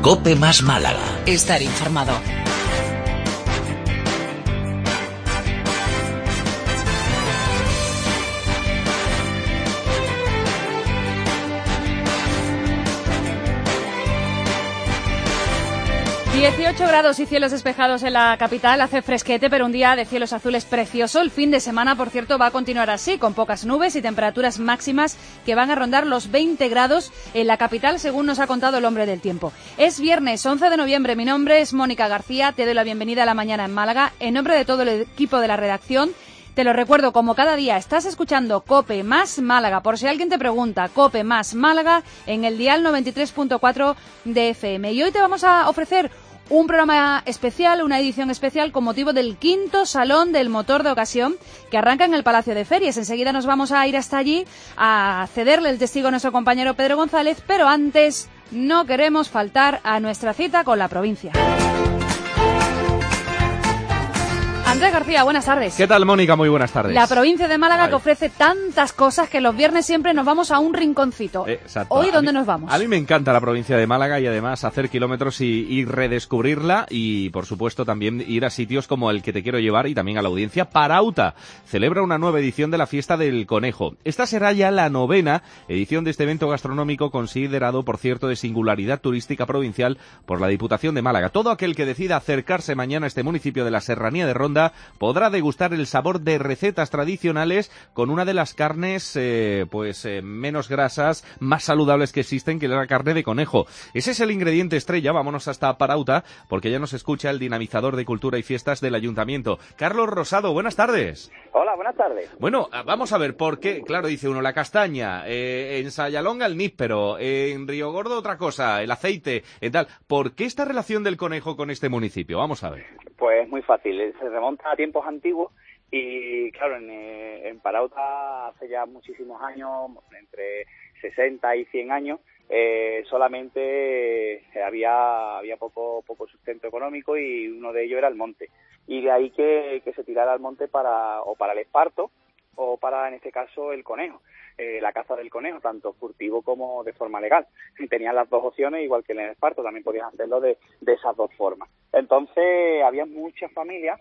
COPE más Málaga. Estar informado. ...18 grados y cielos despejados en la capital, hace fresquete, pero un día de cielos azules precioso. El fin de semana, por cierto, va a continuar así, con pocas nubes y temperaturas máximas que van a rondar los 20 grados en la capital, según nos ha contado el hombre del tiempo. Es viernes 11 de noviembre, mi nombre es Mónica García, te doy la bienvenida a La Mañana en Málaga, en nombre de todo el equipo de la redacción. Te lo recuerdo, como cada día, estás escuchando COPE más Málaga. Por si alguien te pregunta, COPE más Málaga en el dial 93.4 de FM. Y hoy te vamos a ofrecer un programa especial, una edición especial con motivo del 5º Salón del Motor de Ocasión que arranca en el Palacio de Ferias. Enseguida nos vamos a ir hasta allí a cederle el testigo a nuestro compañero Pedro González, pero antes no queremos faltar a nuestra cita con la provincia. Andrés García, buenas tardes. ¿Qué tal, Mónica? Muy buenas tardes. La provincia de Málaga que ofrece tantas cosas que los viernes siempre nos vamos a un rinconcito. Exacto. ¿Hoy dónde nos vamos? A mí me encanta la provincia de Málaga y además hacer kilómetros y redescubrirla y, por supuesto, también ir a sitios como el que te quiero llevar y también a la audiencia. Parauta celebra una nueva edición de la Fiesta del Conejo. Esta será ya la 9ª edición de este evento gastronómico considerado, por cierto, de singularidad turística provincial por la Diputación de Málaga. Todo aquel que decida acercarse mañana a este municipio de la Serranía de Ronda podrá degustar el sabor de recetas tradicionales con una de las carnes menos grasas, más saludables que existen, que es la carne de conejo. Ese es el ingrediente estrella. Vámonos hasta Parauta, porque ya nos escucha el dinamizador de cultura y fiestas del Ayuntamiento. Carlos Rosado, buenas tardes. Hola, buenas tardes. Bueno, vamos a ver por qué. Claro, dice uno, la castaña, en Sayalonga el níspero, en Río Gordo otra cosa, el aceite, tal. ¿Por qué esta relación del conejo con este municipio? Vamos a ver. Pues muy fácil, se remonta a tiempos antiguos y claro, en Parauta hace ya muchísimos años, entre 60 y 100 años, solamente había poco sustento económico y uno de ellos era el monte. Y de ahí que se tirara al monte para el esparto o para, en este caso, el conejo. La caza del conejo, tanto furtivo como de forma legal. Tenían las dos opciones, igual que en el esparto, también podías hacerlo de esas dos formas. Entonces, había muchas familias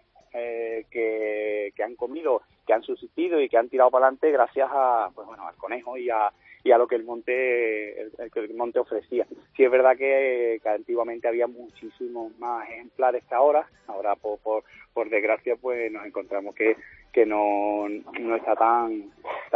que han comido, que han subsistido y que han tirado para adelante gracias al conejo y a lo que el monte ofrecía. Sí es verdad que antiguamente había muchísimos más ejemplares que ahora por desgracia pues nos encontramos que no está tan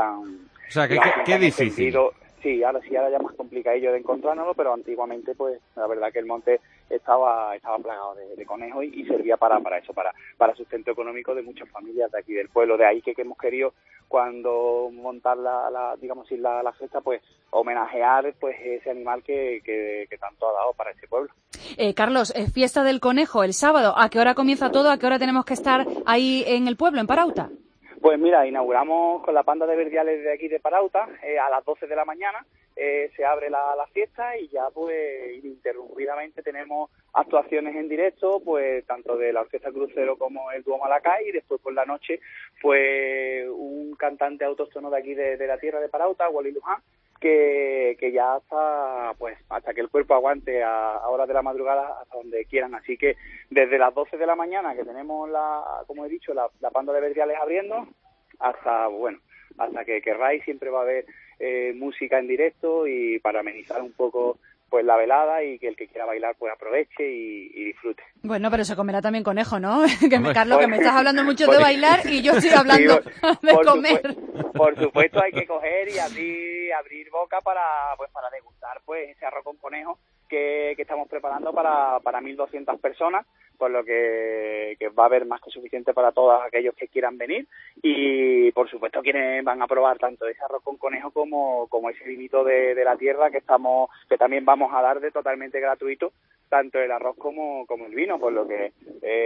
o sea, que qué difícil. Sí, ahora ya más complicadillo de encontrárnoslo, pero antiguamente pues la verdad que el monte estaba plagado de conejos y servía para eso, para sustento económico de muchas familias de aquí del pueblo. De ahí que hemos querido, cuando montar la fiesta, pues homenajear pues ese animal que tanto ha dado para este pueblo. Carlos, fiesta del conejo el sábado. ¿A qué hora comienza todo? ¿A qué hora tenemos que estar ahí en el pueblo, en Parauta? Pues mira, inauguramos con la panda de verdiales de aquí de Parauta, a las 12 de la mañana se abre la fiesta y ya pues ininterrumpidamente tenemos actuaciones en directo, pues tanto de la Orquesta Crucero como el Dúo Malacay, y después por la noche pues un cantante autóctono de aquí de la tierra de Parauta, Wally Luján, que ya hasta que el cuerpo aguante a horas de la madrugada, hasta donde quieran. Así que desde las 12 de la mañana que tenemos como he dicho, la banda de verdiales abriendo, hasta que querráis, siempre va a haber música en directo y para amenizar un poco pues la velada y que el que quiera bailar pues aproveche y disfrute. Bueno, pero se comerá también conejo, ¿no? Carlos, que me estás hablando mucho de bailar y yo estoy hablando de comer. Por supuesto hay que coger y abrir boca para degustar pues ese arroz con conejo que estamos preparando para 1.200 personas, por lo que va a haber más que suficiente para todos aquellos que quieran venir y por supuesto quienes van a probar tanto ese arroz con conejo como ese vinito de la tierra que también vamos a dar de totalmente gratuito, tanto el arroz como el vino, por lo que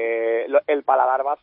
el paladar va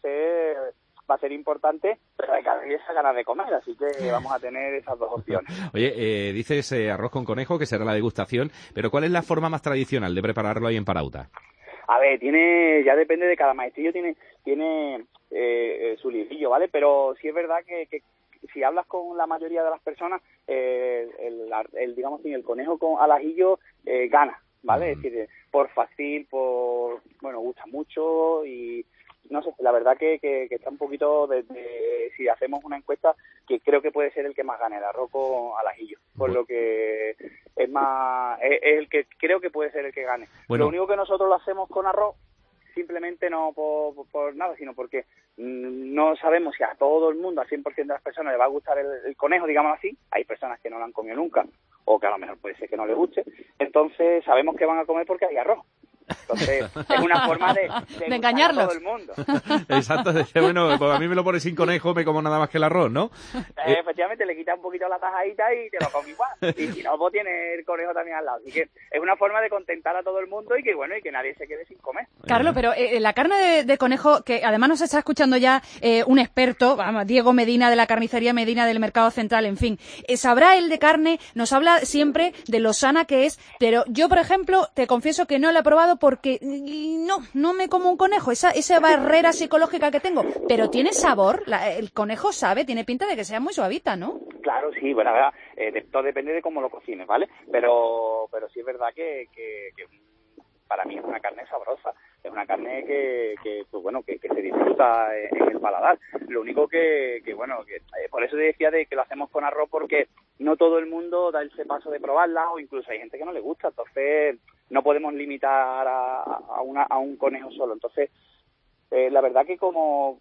a ser importante, pero hay que haber esa ganas de comer, así que vamos a tener esas dos opciones. Oye, dices arroz con conejo, que será la degustación, pero ¿cuál es la forma más tradicional de prepararlo ahí en Parauta? A ver, ya depende de cada maestrillo, tiene su librillo, ¿vale? Pero sí es verdad que si hablas con la mayoría de las personas, el conejo al ajillo gana. ¿vale? Es decir, por fácil, bueno, gusta mucho y no sé, la verdad que está un poquito si hacemos una encuesta, que creo que puede ser el que más gane, el arroz al ajillo, por lo que es el que creo que puede ser el que gane. Lo único que nosotros lo hacemos con arroz, simplemente no por nada, sino porque no sabemos si a todo el mundo, al 100% de las personas, le va a gustar el conejo, digamos así. Hay personas que no lo han comido nunca, o que a lo mejor puede ser que no les guste. Entonces sabemos que van a comer porque hay arroz. Entonces, es una forma de engañarlos a todo el mundo. Exacto, bueno, pues a mí me lo pones sin conejo, me como nada más que el arroz, ¿no? Efectivamente, le quitas un poquito la tajadita y te lo comes igual. Y si no, pues tiene el conejo también al lado. Así que es una forma de contentar a todo el mundo y que nadie se quede sin comer. Carlos, pero la carne de conejo, que además nos está escuchando ya un experto, Diego Medina de la carnicería Medina del Mercado Central, en fin, sabrá él de carne, nos habla siempre de lo sana que es, pero yo, por ejemplo, te confieso que no la he probado porque no me como un conejo, esa barrera psicológica que tengo, pero tiene sabor, el conejo sabe, tiene pinta de que sea muy suavita, ¿no? Claro, sí, bueno, todo depende de cómo lo cocines, ¿vale? Pero sí es verdad que para mí es una carne sabrosa, es una carne que se disfruta en el paladar. Lo único que por eso te decía de que lo hacemos con arroz, porque no todo el mundo da ese paso de probarla, o incluso hay gente que no le gusta, entonces no podemos limitar a un conejo solo. Entonces, la verdad que como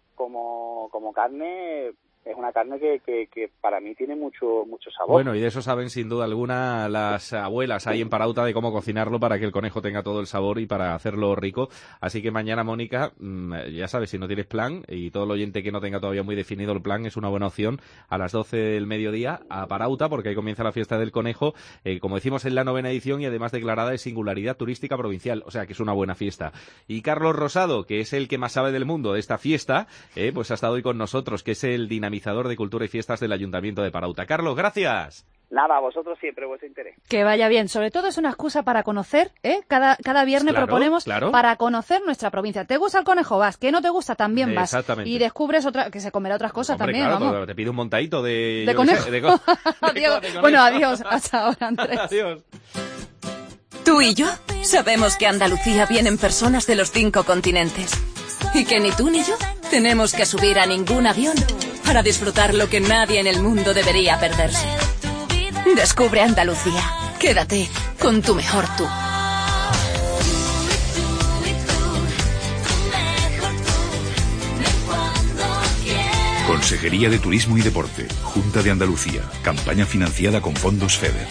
carne es una carne que para mí tiene mucho sabor. Bueno, y de eso saben sin duda alguna las abuelas ahí en Parauta, de cómo cocinarlo para que el conejo tenga todo el sabor y para hacerlo rico. Así que mañana, Mónica, ya sabes, si no tienes plan, y todo el oyente que no tenga todavía muy definido el plan, es una buena opción a las 12 del mediodía a Parauta, porque ahí comienza la fiesta del conejo, como decimos, en la 9ª edición, y además declarada de singularidad turística provincial, o sea que es una buena fiesta. Y Carlos Rosado, que es el que más sabe del mundo de esta fiesta, pues ha estado hoy con nosotros, que es el dinamizador de Cultura y Fiestas del Ayuntamiento de Parauta. Carlos, gracias. Nada, a vosotros siempre, vuestro interés. Que vaya bien. Sobre todo es una excusa para conocer, cada viernes proponemos para conocer nuestra provincia. ¿Te gusta el conejo? Vas. ¿Qué no te gusta? También vas. Exactamente. Y descubres que se comerá otras cosas. Hombre, también, claro, vamos. Te pido un montadito de conejo. Diego, bueno, adiós. Hasta ahora, Andrés. Adiós. Tú y yo sabemos que a Andalucía vienen personas de los 5 continentes. Y que ni tú ni yo tenemos que subir a ningún avión para disfrutar lo que nadie en el mundo debería perderse. Descubre Andalucía. Quédate con tu mejor tú. Consejería de Turismo y Deporte, Junta de Andalucía, campaña financiada con fondos FEDER.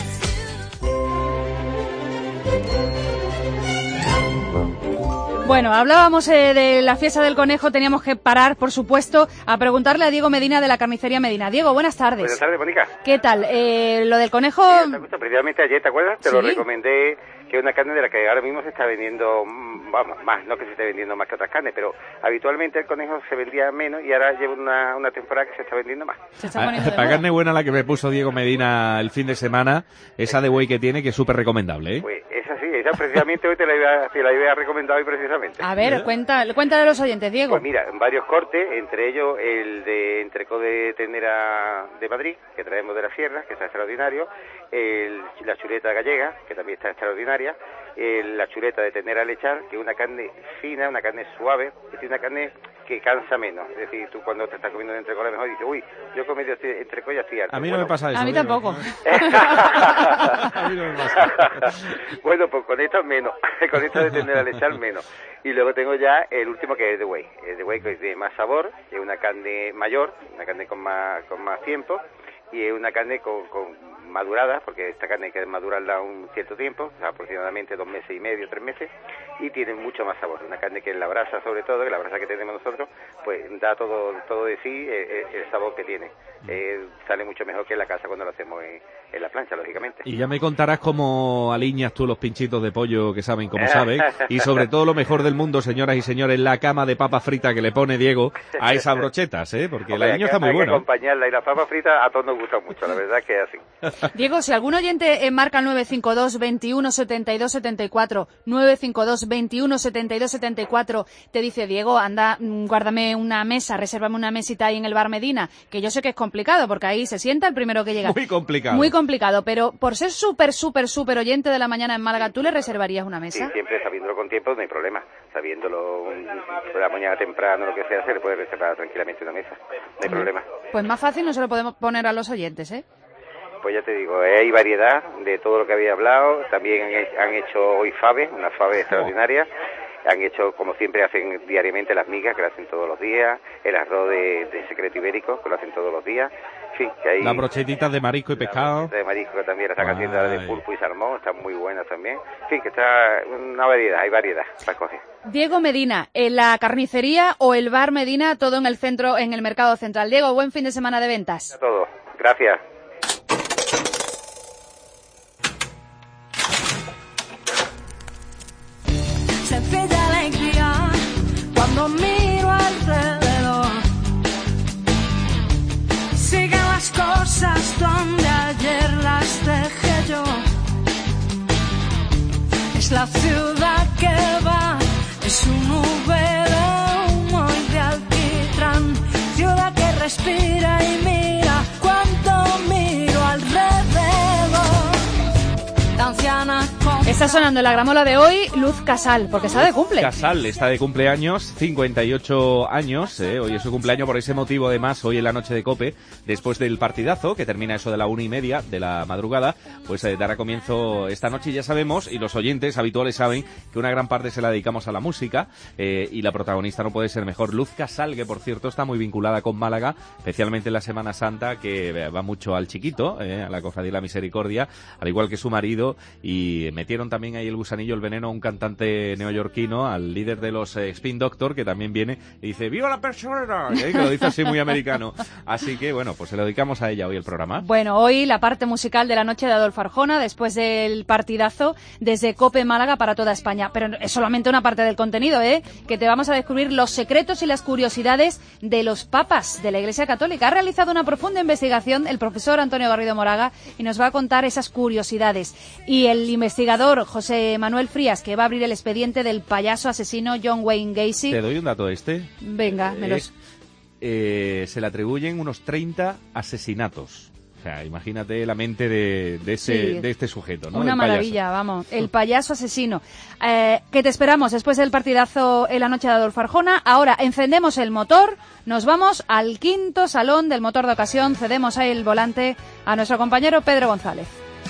Bueno, hablábamos de la fiesta del conejo, teníamos que parar, por supuesto, a preguntarle a Diego Medina de la carnicería Medina. Diego, buenas tardes. Buenas tardes, Mónica. ¿Qué tal? Lo del conejo... Sí, precisamente ayer, ¿te acuerdas? Te lo recomendé, que es una carne de la que ahora mismo se está vendiendo, más, no que se esté vendiendo más que otras carnes, pero habitualmente el conejo se vendía menos y ahora lleva una temporada que se está vendiendo más. La carne buena, la que me puso Diego Medina el fin de semana, esa de buey que tiene, que es súper recomendable, ¿eh? Pues esa sí, esa precisamente hoy te la iba a recomendar hoy precisamente. A ver, cuéntale a los oyentes, Diego. Pues mira, varios cortes, entre ellos el de entrecot de ternera de Madrid, que traemos de la sierra, que está extraordinario, la chuleta gallega, que también está extraordinaria, la chuleta de ternera lechar, que es una carne fina, una carne suave, es decir, una carne que cansa menos. Es decir, tú cuando te estás comiendo el entrecot a lo mejor dices, uy, yo he comido entrecot y ya estoy harto. A mí no me pasa eso. A mí tampoco. A mí no me pasa. Bueno, pues con esta menos, con esta de ternera lechar menos. Y luego tengo ya el último, que es de buey. El de buey, que es de más sabor, es una carne mayor, una carne con más tiempo, y es una carne con madurada, porque esta carne hay que madurarla un cierto tiempo, o sea, aproximadamente 2 meses y medio, 3 meses, y tiene mucho más sabor. Una carne que en la brasa, sobre todo, que la brasa que tenemos nosotros, pues da todo de sí el sabor que tiene. Sale mucho mejor que en la casa cuando lo hacemos en la plancha, lógicamente. Y ya me contarás cómo alineas tú los pinchitos de pollo que saben como saben, y sobre todo lo mejor del mundo, señoras y señores, la cama de papa frita que le pone Diego a esas brochetas, porque el aliño está muy bueno. Hay que acompañarla, y la papa frita a todos nos gusta mucho, la verdad que es así. Diego, si algún oyente marca el 952 21 72 74, 952 21 72 74, te dice, Diego, anda, guárdame una mesa, resérvame una mesita ahí en el Bar Medina, que yo sé que es complicado, porque ahí se sienta el primero que llega. Muy complicado. Muy complicado, pero por ser súper oyente de la mañana en Málaga, ¿tú le reservarías una mesa? Sí, siempre sabiéndolo con tiempo no hay problema. Sabiéndolo por la mañana temprano, lo que sea, se le puede reservar tranquilamente una mesa. No hay problema. Pues más fácil no se lo podemos poner a los oyentes, ¿eh? Pues ya te digo, hay variedad de todo lo que había hablado. También han hecho hoy faves, una fave extraordinaria. Han hecho, como siempre, hacen diariamente las migas, que lo hacen todos los días. El arroz de secreto ibérico, que lo hacen todos los días. En fin, que hay... Las brochetitas de marisco y pescado. Las de marisco que también las están haciendo, de pulpo y salmón, están muy buenas también. En fin, que está una variedad, hay variedad para coger. Diego Medina, en la carnicería o el Bar Medina, todo en el centro, en el Mercado Central. Diego, buen fin de semana de ventas. A todo. Gracias. Sencilla alegría cuando miro alrededor. Siguen las cosas donde ayer las dejé yo. Es la ciudad que va, es un nube de humo y de alquitrán. Ciudad que respira y mira cuando miro alrededor. La anciana está sonando en la gramola de hoy Luz Casal, porque está de cumple. Casal está de cumpleaños, 58 años, hoy es su cumpleaños, por ese motivo además, hoy en la noche de COPE, después del partidazo, que termina eso de la 1:30 de la madrugada, pues dará comienzo esta noche, y ya sabemos, y los oyentes habituales saben, que una gran parte se la dedicamos a la música, y la protagonista no puede ser mejor, Luz Casal, que por cierto está muy vinculada con Málaga, especialmente en la Semana Santa, que va mucho al Chiquito, a la Cofradía de la Misericordia, al igual que su marido, y metieron también ahí el gusanillo, el veneno, a un cantante neoyorquino, al líder de los Spin Doctor, que también viene y dice ¡viva la persona! Que lo dice así muy americano. Así que bueno, pues se lo dedicamos a ella hoy el programa. Bueno, hoy la parte musical de la noche de Adolfo Arjona, después del partidazo, desde COPE Málaga para toda España. Pero es solamente una parte del contenido, que te vamos a descubrir los secretos y las curiosidades de los papas de la Iglesia Católica. Ha realizado una profunda investigación el profesor Antonio Garrido Moraga y nos va a contar esas curiosidades. Y el investigador José Manuel Frías, que va a abrir el expediente del payaso asesino John Wayne Gacy. Te doy un dato Venga, se le atribuyen unos 30 asesinatos. O sea, imagínate la mente de este sujeto, ¿no? Una maravilla, vamos. El payaso asesino. Que te esperamos después del partidazo en la noche de Adolfo Arjona. Ahora encendemos el motor, nos vamos al 5º salón del motor de ocasión. Cedemos ahí el volante a nuestro compañero Pedro González.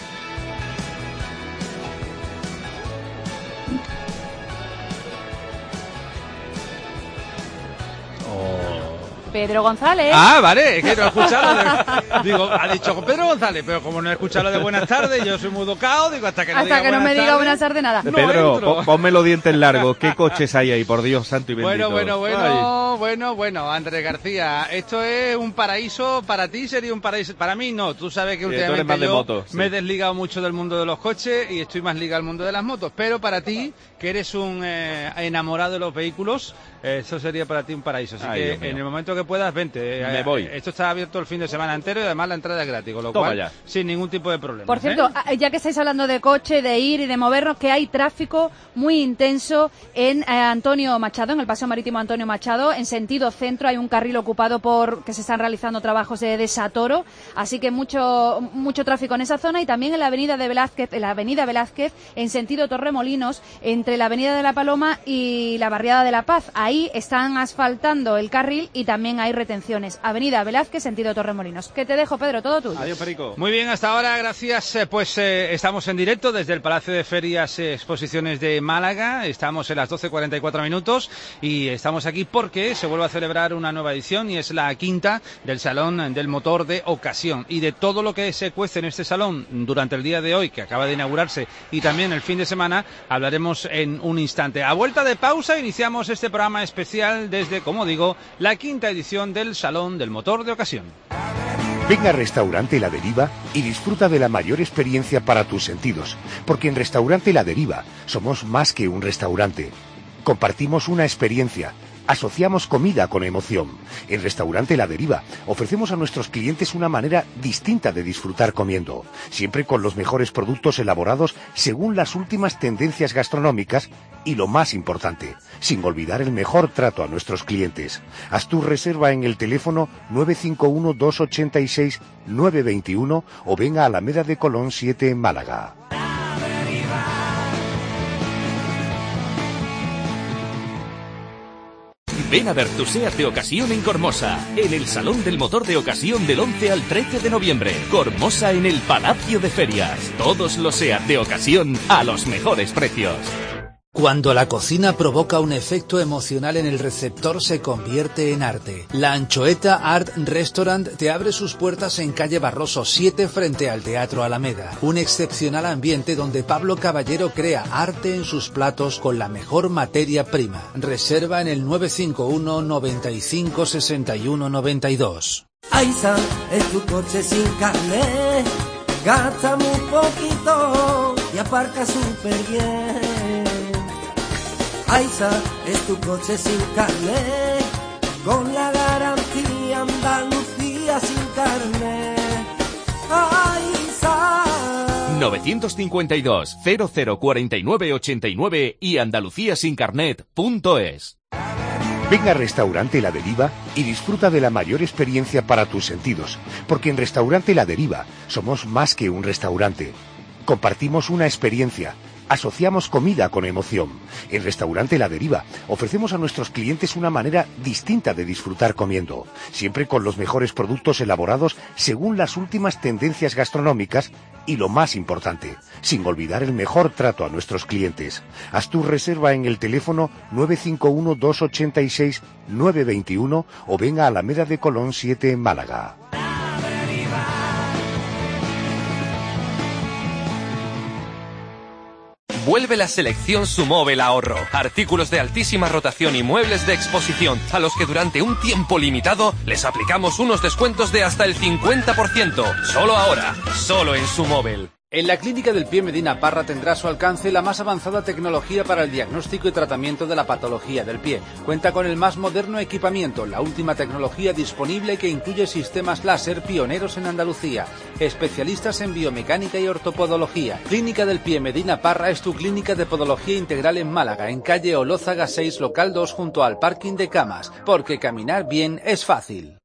Pedro González. Ah, vale, es que no he escuchado. Digo, ha dicho Pedro González, pero como no he escuchado lo de buenas tardes, yo soy muy educado, digo, hasta que no me diga buenas tardes nada. Pedro, ponme los dientes largos. ¿Qué coches hay ahí? Por Dios santo y bendito. Bueno, Andrés García, esto es un paraíso. Para ti sería un paraíso. Para mí no. Tú sabes que últimamente yo me he desligado mucho del mundo de los coches y estoy más ligado al mundo de las motos. Pero para ti, que eres un enamorado de los vehículos, eso sería para ti un paraíso. Así que en el momento que puedas, vente. Me voy. Esto está abierto el fin de semana entero y además la entrada es gratis, con lo cual ya, sin ningún tipo de problema. Por cierto, ya que estáis hablando de coche, de ir y de movernos, que hay tráfico muy intenso en Antonio Machado, en el Paseo Marítimo Antonio Machado, en sentido centro. Hay un carril ocupado que se están realizando trabajos de desatoro, así que mucho tráfico en esa zona, y también en la avenida Velázquez, en sentido Torremolinos, entre la avenida de la Paloma y la barriada de La Paz. Ahí están asfaltando el carril y también hay retenciones. Avenida Velázquez, sentido Torremolinos. Que te dejo, Pedro, todo tuyo. Adiós, Perico. Muy bien, hasta ahora, gracias. Estamos en directo desde el Palacio de Ferias Exposiciones de Málaga. Estamos en las 12:44 minutos y estamos aquí porque se vuelve a celebrar una nueva edición, y es la 5ª del Salón del Motor de Ocasión. Y de todo lo que se cuece en este salón durante el día de hoy, que acaba de inaugurarse, y también el fin de semana, hablaremos en un instante. A vuelta de pausa iniciamos este programa especial desde, como digo, la 5ª edición del Salón del Motor de Ocasión. Ven a Restaurante La Deriva y disfruta de la mayor experiencia para tus sentidos, porque en Restaurante La Deriva somos más que un restaurante. Compartimos una experiencia, Asociamos comida con emoción. En Restaurante La Deriva ofrecemos a nuestros clientes una manera distinta de disfrutar comiendo, siempre con los mejores productos elaborados según las últimas tendencias gastronómicas y, lo más importante, sin olvidar el mejor trato a nuestros clientes. Haz tu reserva en el teléfono 951-286-921 o venga a Alameda de Colón 7 en Málaga. Ven a ver tu SEAT de ocasión en Cormosa, en el Salón del Motor de Ocasión del 11 al 13 de noviembre. Cormosa en el Palacio de Ferias. Todos los SEAT de ocasión a los mejores precios. Cuando la cocina provoca un efecto emocional en el receptor, se convierte en arte. La Anchoeta Art Restaurant te abre sus puertas en calle Barroso 7 frente al Teatro Alameda. Un excepcional ambiente donde Pablo Caballero crea arte en sus platos con la mejor materia prima. Reserva en el 951 95 61 92. Aiza, es tu coche sin carnet, gasta muy poquito y aparca súper bien. Aiza, es tu coche sin carnet, con la garantía Andalucía sin carnet. Aiza. 952 0049 89 y andaluciasincarnet.es. Venga a Restaurante La Deriva y disfruta de la mayor experiencia para tus sentidos, porque en Restaurante La Deriva somos más que un restaurante. Compartimos una experiencia. Asociamos comida con emoción. En Restaurante La Deriva ofrecemos a nuestros clientes una manera distinta de disfrutar comiendo, siempre con los mejores productos elaborados según las últimas tendencias gastronómicas y, lo más importante, sin olvidar el mejor trato a nuestros clientes. Haz tu reserva en el teléfono 951-286-921 o venga a Alameda de Colón 7 en Málaga. Vuelve la selección Sumóvel Ahorro. Artículos de altísima rotación y muebles de exposición, a los que durante un tiempo limitado les aplicamos unos descuentos de hasta el 50%. Solo ahora, solo en Sumóvel. En la Clínica del Pie Medina Parra tendrá a su alcance la más avanzada tecnología para el diagnóstico y tratamiento de la patología del pie. Cuenta con el más moderno equipamiento, la última tecnología disponible que incluye sistemas láser pioneros en Andalucía. Especialistas en biomecánica y ortopodología. Clínica del Pie Medina Parra es tu clínica de podología integral en Málaga, en calle Olózaga 6, local 2, junto al parking de camas. Porque caminar bien es fácil.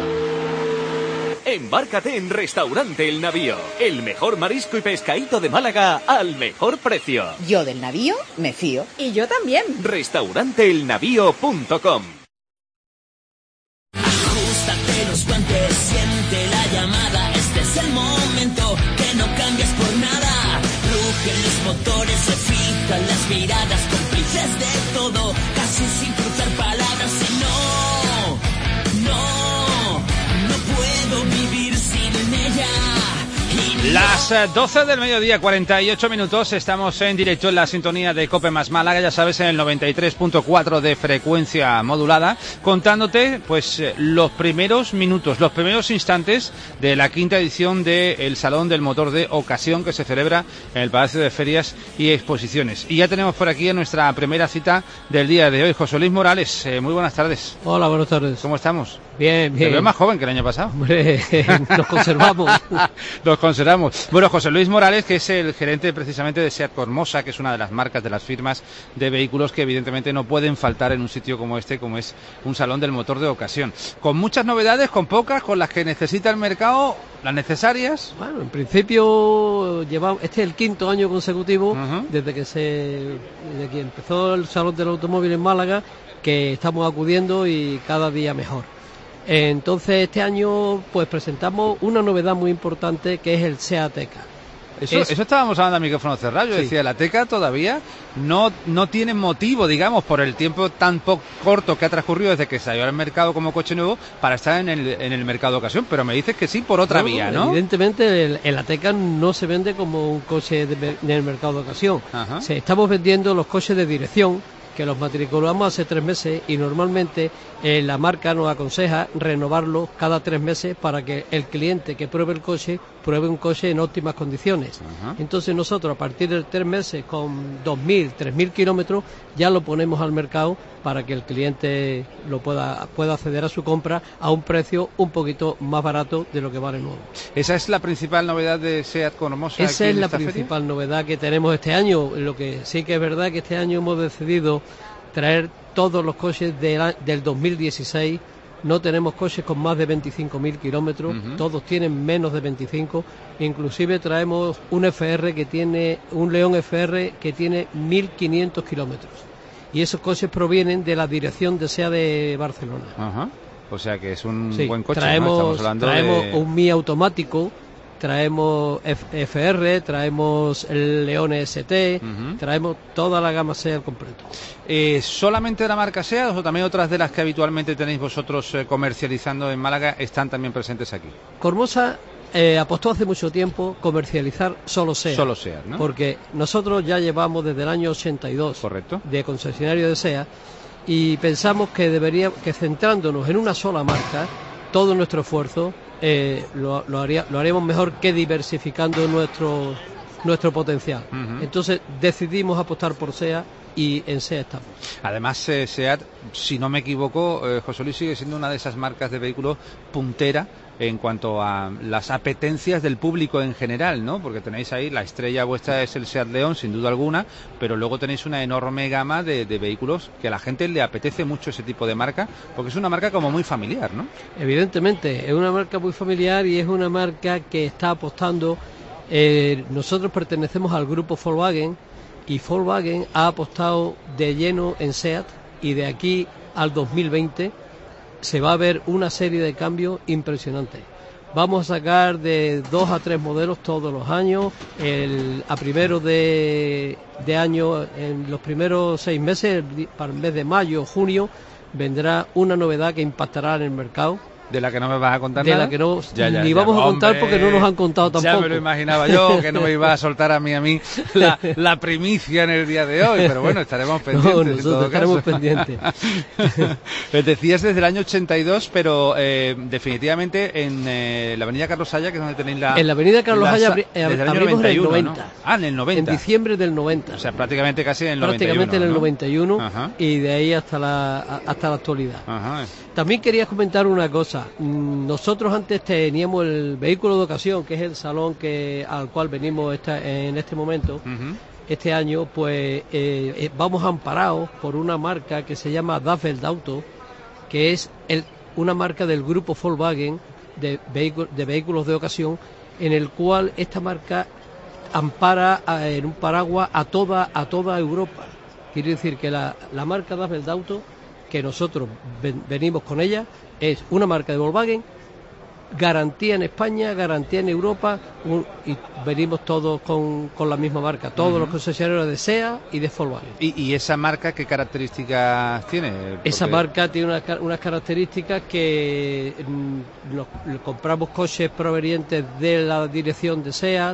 Embárcate en Restaurante El Navío, el mejor marisco y pescadito de Málaga al mejor precio. Yo del navío me fío. Y yo también. Restauranteelnavío.com. Ajustate los guantes, siente la llamada. Este es el momento que no cambies por nada. Rugen los motores, se fijan las miradas, cómplices de todo, casi sin cruzar palabras. Y no puedo vivir sin ella. Las 12 del mediodía, 48 minutos, estamos en directo en la sintonía de COPE más Málaga, ya sabes, en el 93.4 de frecuencia modulada, contándote pues los primeros minutos, los primeros instantes de la quinta edición del Salón del Motor de Ocasión que se celebra en el Palacio de Ferias y Exposiciones. Y ya tenemos por aquí a nuestra primera cita del día de hoy, José Luis Morales. Muy buenas tardes. Hola, buenas tardes. ¿Cómo estamos? Bien, bien. Te veo más joven que el año pasado. Hombre, nos conservamos. Nos conservamos. Bueno, José Luis Morales, que es el gerente precisamente de SEAT Cormosa, que es una de las marcas, de las firmas de vehículos que evidentemente no pueden faltar en un sitio como este, como es un salón del motor de ocasión. Con muchas novedades, con pocas, con las que necesita el mercado, las necesarias. Bueno, en principio este es el quinto año consecutivo desde que empezó el Salón del Automóvil en Málaga, que estamos acudiendo y cada día mejor. Entonces este año pues presentamos una novedad muy importante, que es el SEAT Ateca. Eso estábamos hablando a micrófono cerrado. Yo decía, la Ateca todavía no tiene motivo, digamos, por el tiempo tan corto que ha transcurrido desde que salió al mercado como coche nuevo para estar en el mercado de ocasión, pero me dices que sí por otra vía, ¿no? Evidentemente el Ateca no se vende como un coche del mercado de ocasión. Estamos vendiendo los coches de dirección, que los matriculamos hace 3 meses y normalmente la marca nos aconseja renovarlo cada 3 meses para que el cliente que pruebe el coche pruebe un coche en óptimas condiciones. Entonces nosotros a partir de 3 meses con 2.000, 3.000 kilómetros ya lo ponemos al mercado para que el cliente lo pueda acceder a su compra a un precio un poquito más barato de lo que vale nuevo. ¿Esa es la principal novedad de SEAT con Hermosa? Esa es la principal novedad que tenemos este año. Lo que sí que es verdad que este año hemos decidido traer todos los coches del 2016. No tenemos coches con más de 25.000 kilómetros, todos tienen menos de 25, inclusive traemos un León FR que tiene 1.500 kilómetros. Y esos coches provienen de la dirección de SEAT de Barcelona. O sea que es un buen coche, traemos, ¿no? traemos un Mi automático, traemos FR, traemos el León ST, traemos toda la gama SEAT completa. ¿Solamente de la marca SEAT o también otras de las que habitualmente tenéis vosotros comercializando en Málaga están también presentes aquí? Cormosa apostó hace mucho tiempo comercializar solo SEAT. Solo SEAT, ¿no? Porque nosotros ya llevamos desde el año 82 correcto, de concesionario de SEAT y pensamos que centrándonos en una sola marca, todo nuestro esfuerzo lo haríamos mejor que diversificando nuestro potencial. Entonces decidimos apostar por SEAT y en SEAT estamos. Además, SEAT, si no me equivoco, José Luis, sigue siendo una de esas marcas de vehículos puntera en cuanto a las apetencias del público en general, ¿no? Porque tenéis ahí, la estrella vuestra es el SEAT León, sin duda alguna, pero luego tenéis una enorme gama de vehículos que a la gente le apetece mucho ese tipo de marca, porque es una marca como muy familiar, ¿no? Evidentemente, es una marca muy familiar y es una marca que está apostando. Nosotros pertenecemos al grupo Volkswagen y Volkswagen ha apostado de lleno en SEAT y de aquí al 2020 se va a ver una serie de cambios impresionantes. Vamos a sacar de 2 a 3 modelos todos los años. A primeros de año, en los primeros 6 meses, para el mes de mayo o junio, vendrá una novedad que impactará en el mercado. ¿De la que no me vas a contar de nada? La que no, ni vamos a contar, hombre, porque no nos han contado tampoco. Ya me lo imaginaba yo, que no me iba a soltar a mí la primicia en el día de hoy, pero bueno, estaremos pendientes. No, nosotros estaremos pendientes. Decías desde el año 82, pero definitivamente en la avenida Carlos Haya, que es donde tenéis la... En la avenida Carlos Haya abrimos 91, en el 90. ¿no? Ah, en el 90. En diciembre del 90. O sea, prácticamente casi en el 91. Prácticamente en el 91, Ajá. Y de ahí hasta la actualidad. Ajá. También quería comentar una cosa. Nosotros antes teníamos el vehículo de ocasión, que es el salón al cual venimos en este momento. Este año, pues vamos amparados por una marca que se llama Dafeld Auto, que es una marca del grupo Volkswagen de vehículos de ocasión, en el cual esta marca ampara en un paraguas a toda Europa. Quiere decir que la marca Dafeld Auto, que nosotros venimos con ella, es una marca de Volkswagen, garantía en España, garantía en Europa, y venimos todos con la misma marca, todos los concesionarios de SEAT y de Volkswagen. ¿Y esa marca qué características tiene? Porque... Esa marca tiene unas características que compramos coches provenientes de la dirección de SEAT,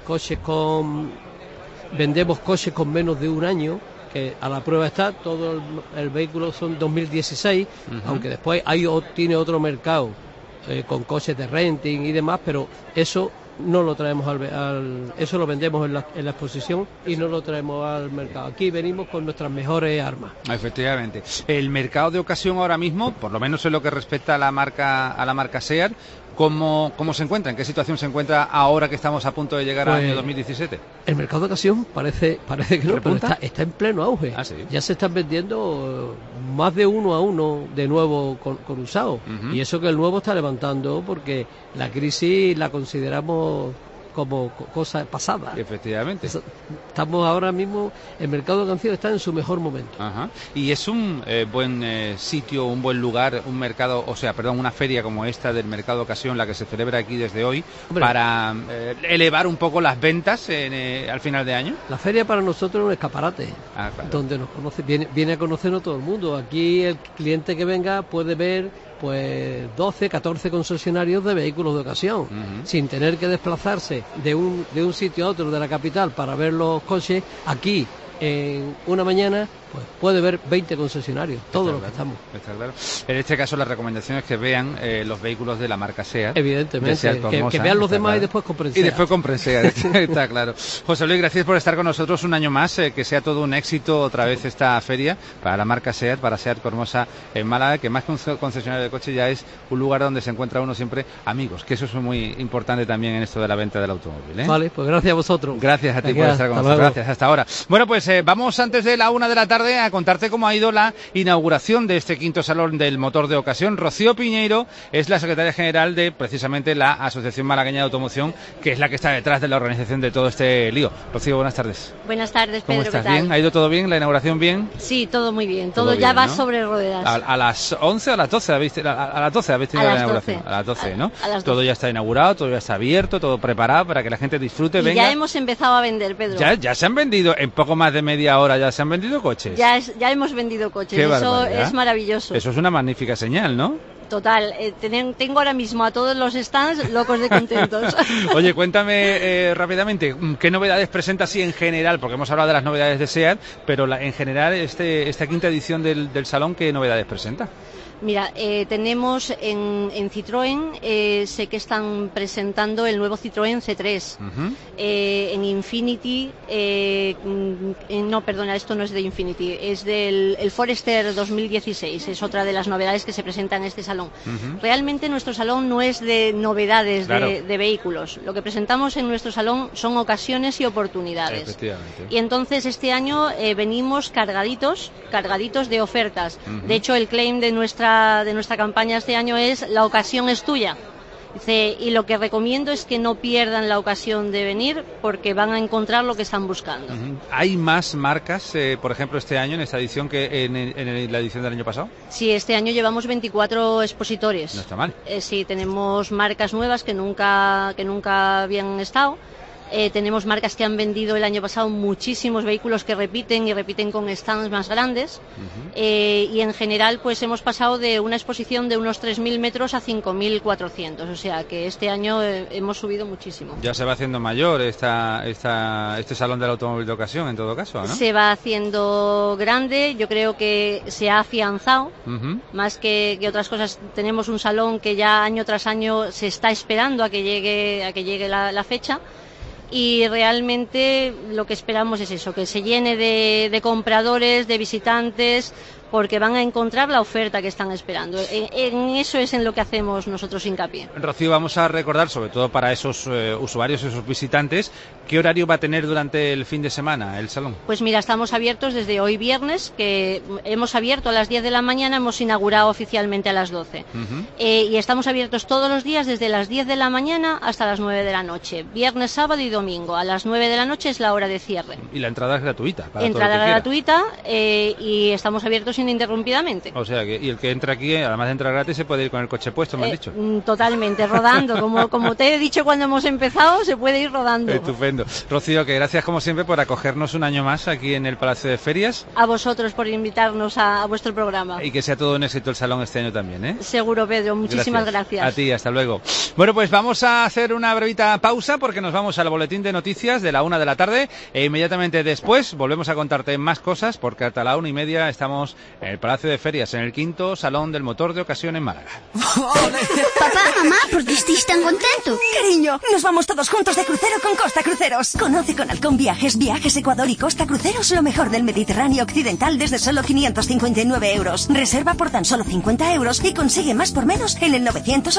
vendemos coches con menos de un año, que a la prueba está, todo el vehículo son 2016, aunque después tiene otro mercado con coches de renting y demás, pero eso no lo traemos eso lo vendemos en la exposición y no lo traemos al mercado. Aquí venimos con nuestras mejores armas. Efectivamente. El mercado de ocasión ahora mismo, por lo menos en lo que respecta a la marca SEAT, ¿cómo se encuentra? ¿En qué situación se encuentra ahora que estamos a punto de llegar al año 2017? El mercado de ocasión parece que no, pero está en pleno auge. ¿Ah, sí? Ya se están vendiendo más de 1 a 1 de nuevo con usado. Y eso que el nuevo está levantando, porque la crisis la consideramos como cosa pasada. Efectivamente. Estamos ahora mismo, el mercado de ocasión está en su mejor momento. Ajá. Y es un buen sitio, un buen lugar, una feria como esta del mercado de ocasión, la que se celebra aquí desde hoy, para elevar un poco las ventas al final de año. La feria para nosotros es un escaparate, claro, donde nos conoce, viene a conocernos todo el mundo. Aquí el cliente que venga puede ver pues 12, 14 concesionarios de vehículos de ocasión, sin tener que desplazarse de un sitio a otro de la capital para ver los coches. Aquí en una mañana pues puede ver 20 concesionarios, todos los que estamos. Está claro. En este caso la recomendación es que vean los vehículos de la marca SEAT. Evidentemente, SEAT que vean los demás claro. Y después compren SEAT. Y después compren SEAT, está claro. José Luis, gracias por estar con nosotros un año más, que sea todo un éxito otra vez esta feria para la marca SEAT, para SEAT Cormosa en Málaga, que más que un concesionario de coche ya es un lugar donde se encuentra uno siempre amigos, que eso es muy importante también en esto de la venta del automóvil, ¿eh? Vale, pues gracias a vosotros. Gracias a ti por estar con nosotros. Gracias, hasta ahora. Bueno, pues vamos antes de la 1 de la tarde a contarte cómo ha ido la inauguración de este quinto salón del motor de ocasión. Rocío Piñeiro es la secretaria general de precisamente la Asociación Malagueña de Automoción, que es la que está detrás de la organización de todo este lío. Rocío, buenas tardes. Buenas tardes, Pedro. ¿Cómo estás? ¿Qué tal? ¿Bien? ¿Ha ido todo bien? ¿La inauguración bien? Sí, todo muy bien. Todo bien, ya va ¿no? sobre ruedas. A las 11 o a las 12 habéis tenido la inauguración. A las 12, ¿no? A las 12. Todo ya está inaugurado, todo ya está abierto, todo preparado para que la gente disfrute. Y venga. ya hemos empezado a vender, Pedro. Ya se han vendido, en poco más de media hora ya se han vendido coches. Ya hemos vendido coches. Qué Eso barbaridad. es maravilloso. Eso es una magnífica señal, ¿no? Total. Tengo ahora mismo a todos los stands locos de contentos. Oye, cuéntame rápidamente, ¿qué novedades presenta así en general? Porque hemos hablado de las novedades de SEAT, pero en general esta quinta edición del salón, ¿qué novedades presenta? Mira, tenemos en Citroën, sé que están presentando el nuevo Citroën C3. En Infiniti, no, perdona, esto no es de Infiniti, es del el Forester 2016, es otra de las novedades que se presenta en este salón. Realmente nuestro salón no es de novedades de vehículos, lo que presentamos en nuestro salón son ocasiones y oportunidades. Efectivamente. Y entonces este año venimos cargaditos de ofertas. De hecho, el claim de nuestra campaña este año es la ocasión es tuya. Dice, y lo que recomiendo es que no pierdan la ocasión de venir porque van a encontrar lo que están buscando. ¿Hay más marcas, por ejemplo, este año en esta edición que en la edición del año pasado? Sí, este año llevamos 24 expositores. No está mal. Sí, tenemos marcas nuevas que nunca habían estado. Tenemos marcas que han vendido el año pasado muchísimos vehículos que repiten con stands más grandes. Y en general pues hemos pasado de una exposición de unos 3.000 metros a 5.400, o sea que este año hemos subido muchísimo. Ya se va haciendo mayor este salón del automóvil de ocasión en todo caso, ¿no? Se va haciendo grande, yo creo que se ha afianzado, más que otras cosas. Tenemos un salón que ya año tras año se está esperando a que llegue la fecha. Y realmente lo que esperamos es eso, que se llene de compradores, de visitantes, porque van a encontrar la oferta que están esperando. En eso es en lo que hacemos nosotros hincapié. Rocío, vamos a recordar, sobre todo para esos usuarios, esos visitantes, ¿qué horario va a tener durante el fin de semana el salón? Pues mira, estamos abiertos desde hoy viernes, que hemos abierto a las 10 de la mañana, hemos inaugurado oficialmente a las 12. Y estamos abiertos todos los días desde las 10 de la mañana hasta las 9 de la noche. Viernes, sábado y domingo. A las 9 de la noche es la hora de cierre. Y la entrada es gratuita. Entrada gratuita y estamos abiertos ininterrumpidamente. O sea, y el que entra aquí, además de entrar gratis, se puede ir con el coche puesto, me han dicho. Totalmente, rodando. Como te he dicho cuando hemos empezado, se puede ir rodando. Estupendo. Rocío, que gracias como siempre por acogernos un año más aquí en el Palacio de Ferias. A vosotros por invitarnos a vuestro programa. Y que sea todo un éxito el salón este año también, ¿eh? Seguro, Pedro. Muchísimas gracias. A ti, hasta luego. Bueno, pues vamos a hacer una brevita pausa porque nos vamos al boletín de noticias de la 1 de la tarde e inmediatamente después volvemos a contarte más cosas porque hasta la 1:30 estamos en el Palacio de Ferias, en el quinto Salón del Motor de Ocasión en Málaga. Papá, mamá, ¿por qué estáis tan contentos? Cariño, nos vamos todos juntos de crucero con Costa Cruceros. Conoce con Halcón Viajes, Ecuador y Costa Cruceros lo mejor del Mediterráneo occidental desde solo 559 euros. Reserva por tan solo 50 euros y consigue más por menos en el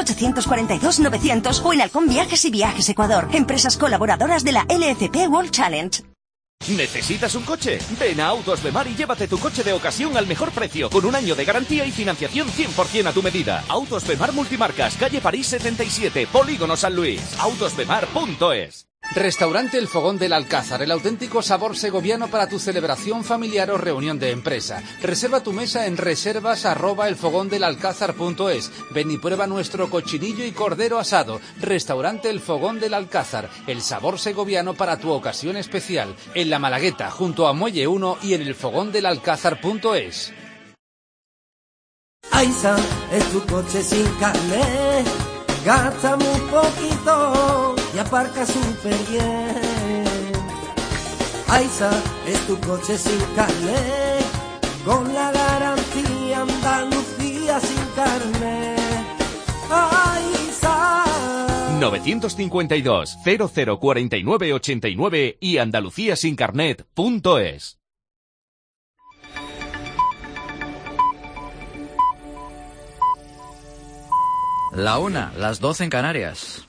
900-842-900 o en Halcón Viajes y Viajes Ecuador, empresas colaboradoras de la LFP World Challenge. ¿Necesitas un coche? Ven a Autos Bemar y llévate tu coche de ocasión al mejor precio, con un año de garantía y financiación 100% a tu medida. Autos Bemar Multimarcas, calle París 77, Polígono San Luis. Autosbemar.es. Restaurante El Fogón del Alcázar, el auténtico sabor segoviano para tu celebración familiar o reunión de empresa. Reserva tu mesa en reservas@elfogondelalcázar.es. Ven y prueba nuestro cochinillo y cordero asado. Restaurante El Fogón del Alcázar, el sabor segoviano para tu ocasión especial. En La Malagueta, junto a Muelle 1 y en elfogondelalcázar.es. Aiza, es tu coche sin carnet, gasta muy poquito y aparca súper bien. Aiza, es tu coche sin carnet, con la garantía Andalucía sin carné. Ay, 952 0049 89 y andaluciasincarnet.es. La 1, las 12 en Canarias.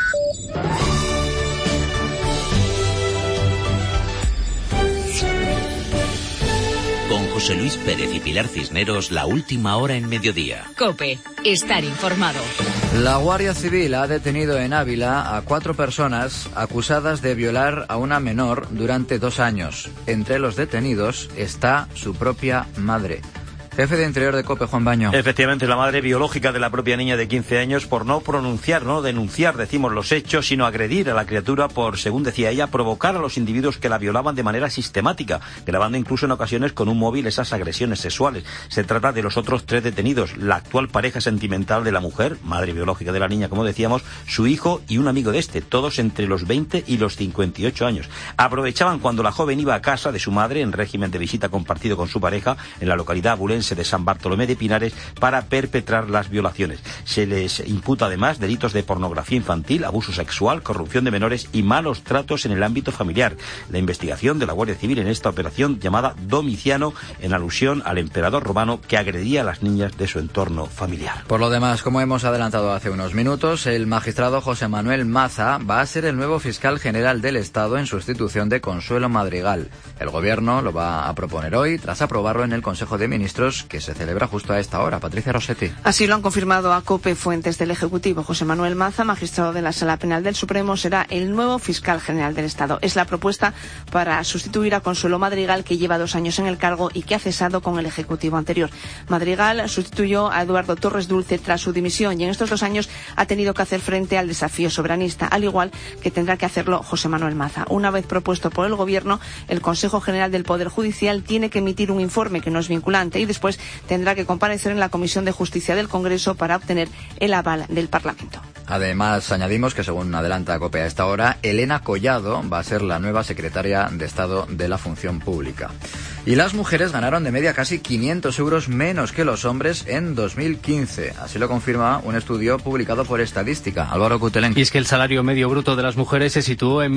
Con José Luis Pérez y Pilar Cisneros, la última hora en mediodía. COPE, estar informado. La Guardia Civil ha detenido en Ávila a 4 personas acusadas de violar a una menor durante 2 años. Entre los detenidos está su propia madre. Jefe de Interior de COPE, Juan Baño. Efectivamente, la madre biológica de la propia niña de 15 años por no denunciar, decimos, los hechos, sino agredir a la criatura por, según decía ella, provocar a los individuos que la violaban de manera sistemática, grabando incluso en ocasiones con un móvil esas agresiones sexuales. Se trata de los otros 3 detenidos, la actual pareja sentimental de la mujer, madre biológica de la niña, como decíamos, su hijo y un amigo de este, todos entre los 20 y los 58 años. Aprovechaban cuando la joven iba a casa de su madre en régimen de visita compartido con su pareja en la localidad abulense de San Bartolomé de Pinares para perpetrar las violaciones. Se les imputa además delitos de pornografía infantil, abuso sexual, corrupción de menores y malos tratos en el ámbito familiar. La investigación de la Guardia Civil en esta operación llamada Domiciano, en alusión al emperador romano que agredía a las niñas de su entorno familiar. Por lo demás, como hemos adelantado hace unos minutos, el magistrado José Manuel Maza va a ser el nuevo fiscal general del Estado en sustitución de Consuelo Madrigal. El Gobierno lo va a proponer hoy, tras aprobarlo en el Consejo de Ministros, que se celebra justo a esta hora. Patricia Rossetti. Así lo han confirmado a COPE fuentes del Ejecutivo. José Manuel Maza, magistrado de la Sala Penal del Supremo, será el nuevo fiscal general del Estado. Es la propuesta para sustituir a Consuelo Madrigal, que lleva 2 años en el cargo y que ha cesado con el Ejecutivo anterior. Madrigal sustituyó a Eduardo Torres Dulce tras su dimisión y en estos 2 años ha tenido que hacer frente al desafío soberanista, al igual que tendrá que hacerlo José Manuel Maza. Una vez propuesto por el Gobierno, el Consejo General del Poder Judicial tiene que emitir un informe que no es vinculante y después tendrá que comparecer en la Comisión de Justicia del Congreso para obtener el aval del Parlamento. Además, añadimos que, según adelanta COPE a esta hora, Elena Collado va a ser la nueva secretaria de Estado de la Función Pública. Y las mujeres ganaron de media casi 500 euros menos que los hombres en 2015. Así lo confirma un estudio publicado por Estadística. Álvaro Cutelén. Y es que el salario medio bruto de las mujeres se situó en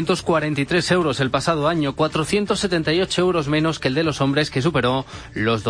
1.643 euros el pasado año, 478 euros menos que el de los hombres, que superó los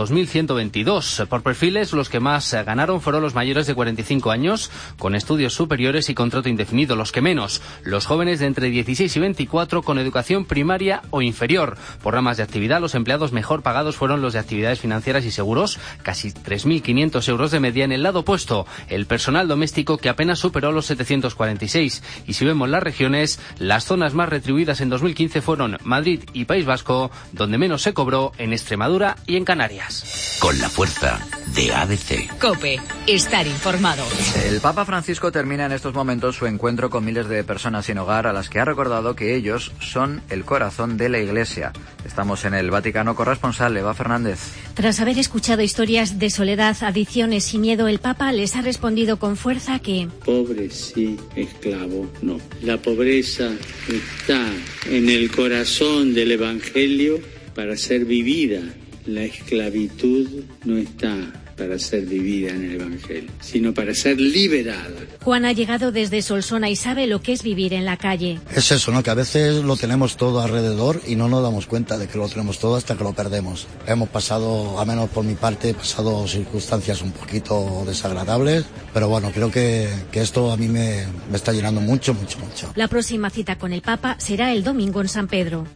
2.122. Por perfiles, los que más ganaron fueron los mayores de 45 años, con estudios superiores y contrato indefinido. Los que menos, los jóvenes de entre 16 y 24 con educación primaria o inferior. Por ramas de actividad, los empleados mejor pagados fueron los de actividades financieras y seguros, casi 3.500 euros de media. En el lado opuesto, el personal doméstico, que apenas superó los 746. Y si vemos las regiones, las zonas más retribuidas en 2015 fueron Madrid y País Vasco, donde menos se cobró en Extremadura y en Canarias. Con la fuerza de ABC. COPE, estar informado. El Papa Francisco termina en estos momentos su encuentro con miles de personas sin hogar, a las que ha recordado que ellos son el corazón de la Iglesia. Estamos en el Vaticano. Corresponsal Eva Fernández. Tras haber escuchado historias de soledad, adicciones y miedo, el Papa les ha respondido con fuerza que... Pobre sí, esclavo no. La pobreza está en el corazón del Evangelio para ser vivida. La esclavitud no está para ser vivida en el Evangelio, sino para ser liberada. Juan ha llegado desde Solsona y sabe lo que es vivir en la calle. Es eso, ¿no? Que a veces lo tenemos todo alrededor y no nos damos cuenta de que lo tenemos todo hasta que lo perdemos. Hemos pasado, a menos por mi parte, he pasado circunstancias un poquito desagradables, pero bueno, creo que esto a mí me está llenando mucho. La próxima cita con el Papa será el domingo en San Pedro.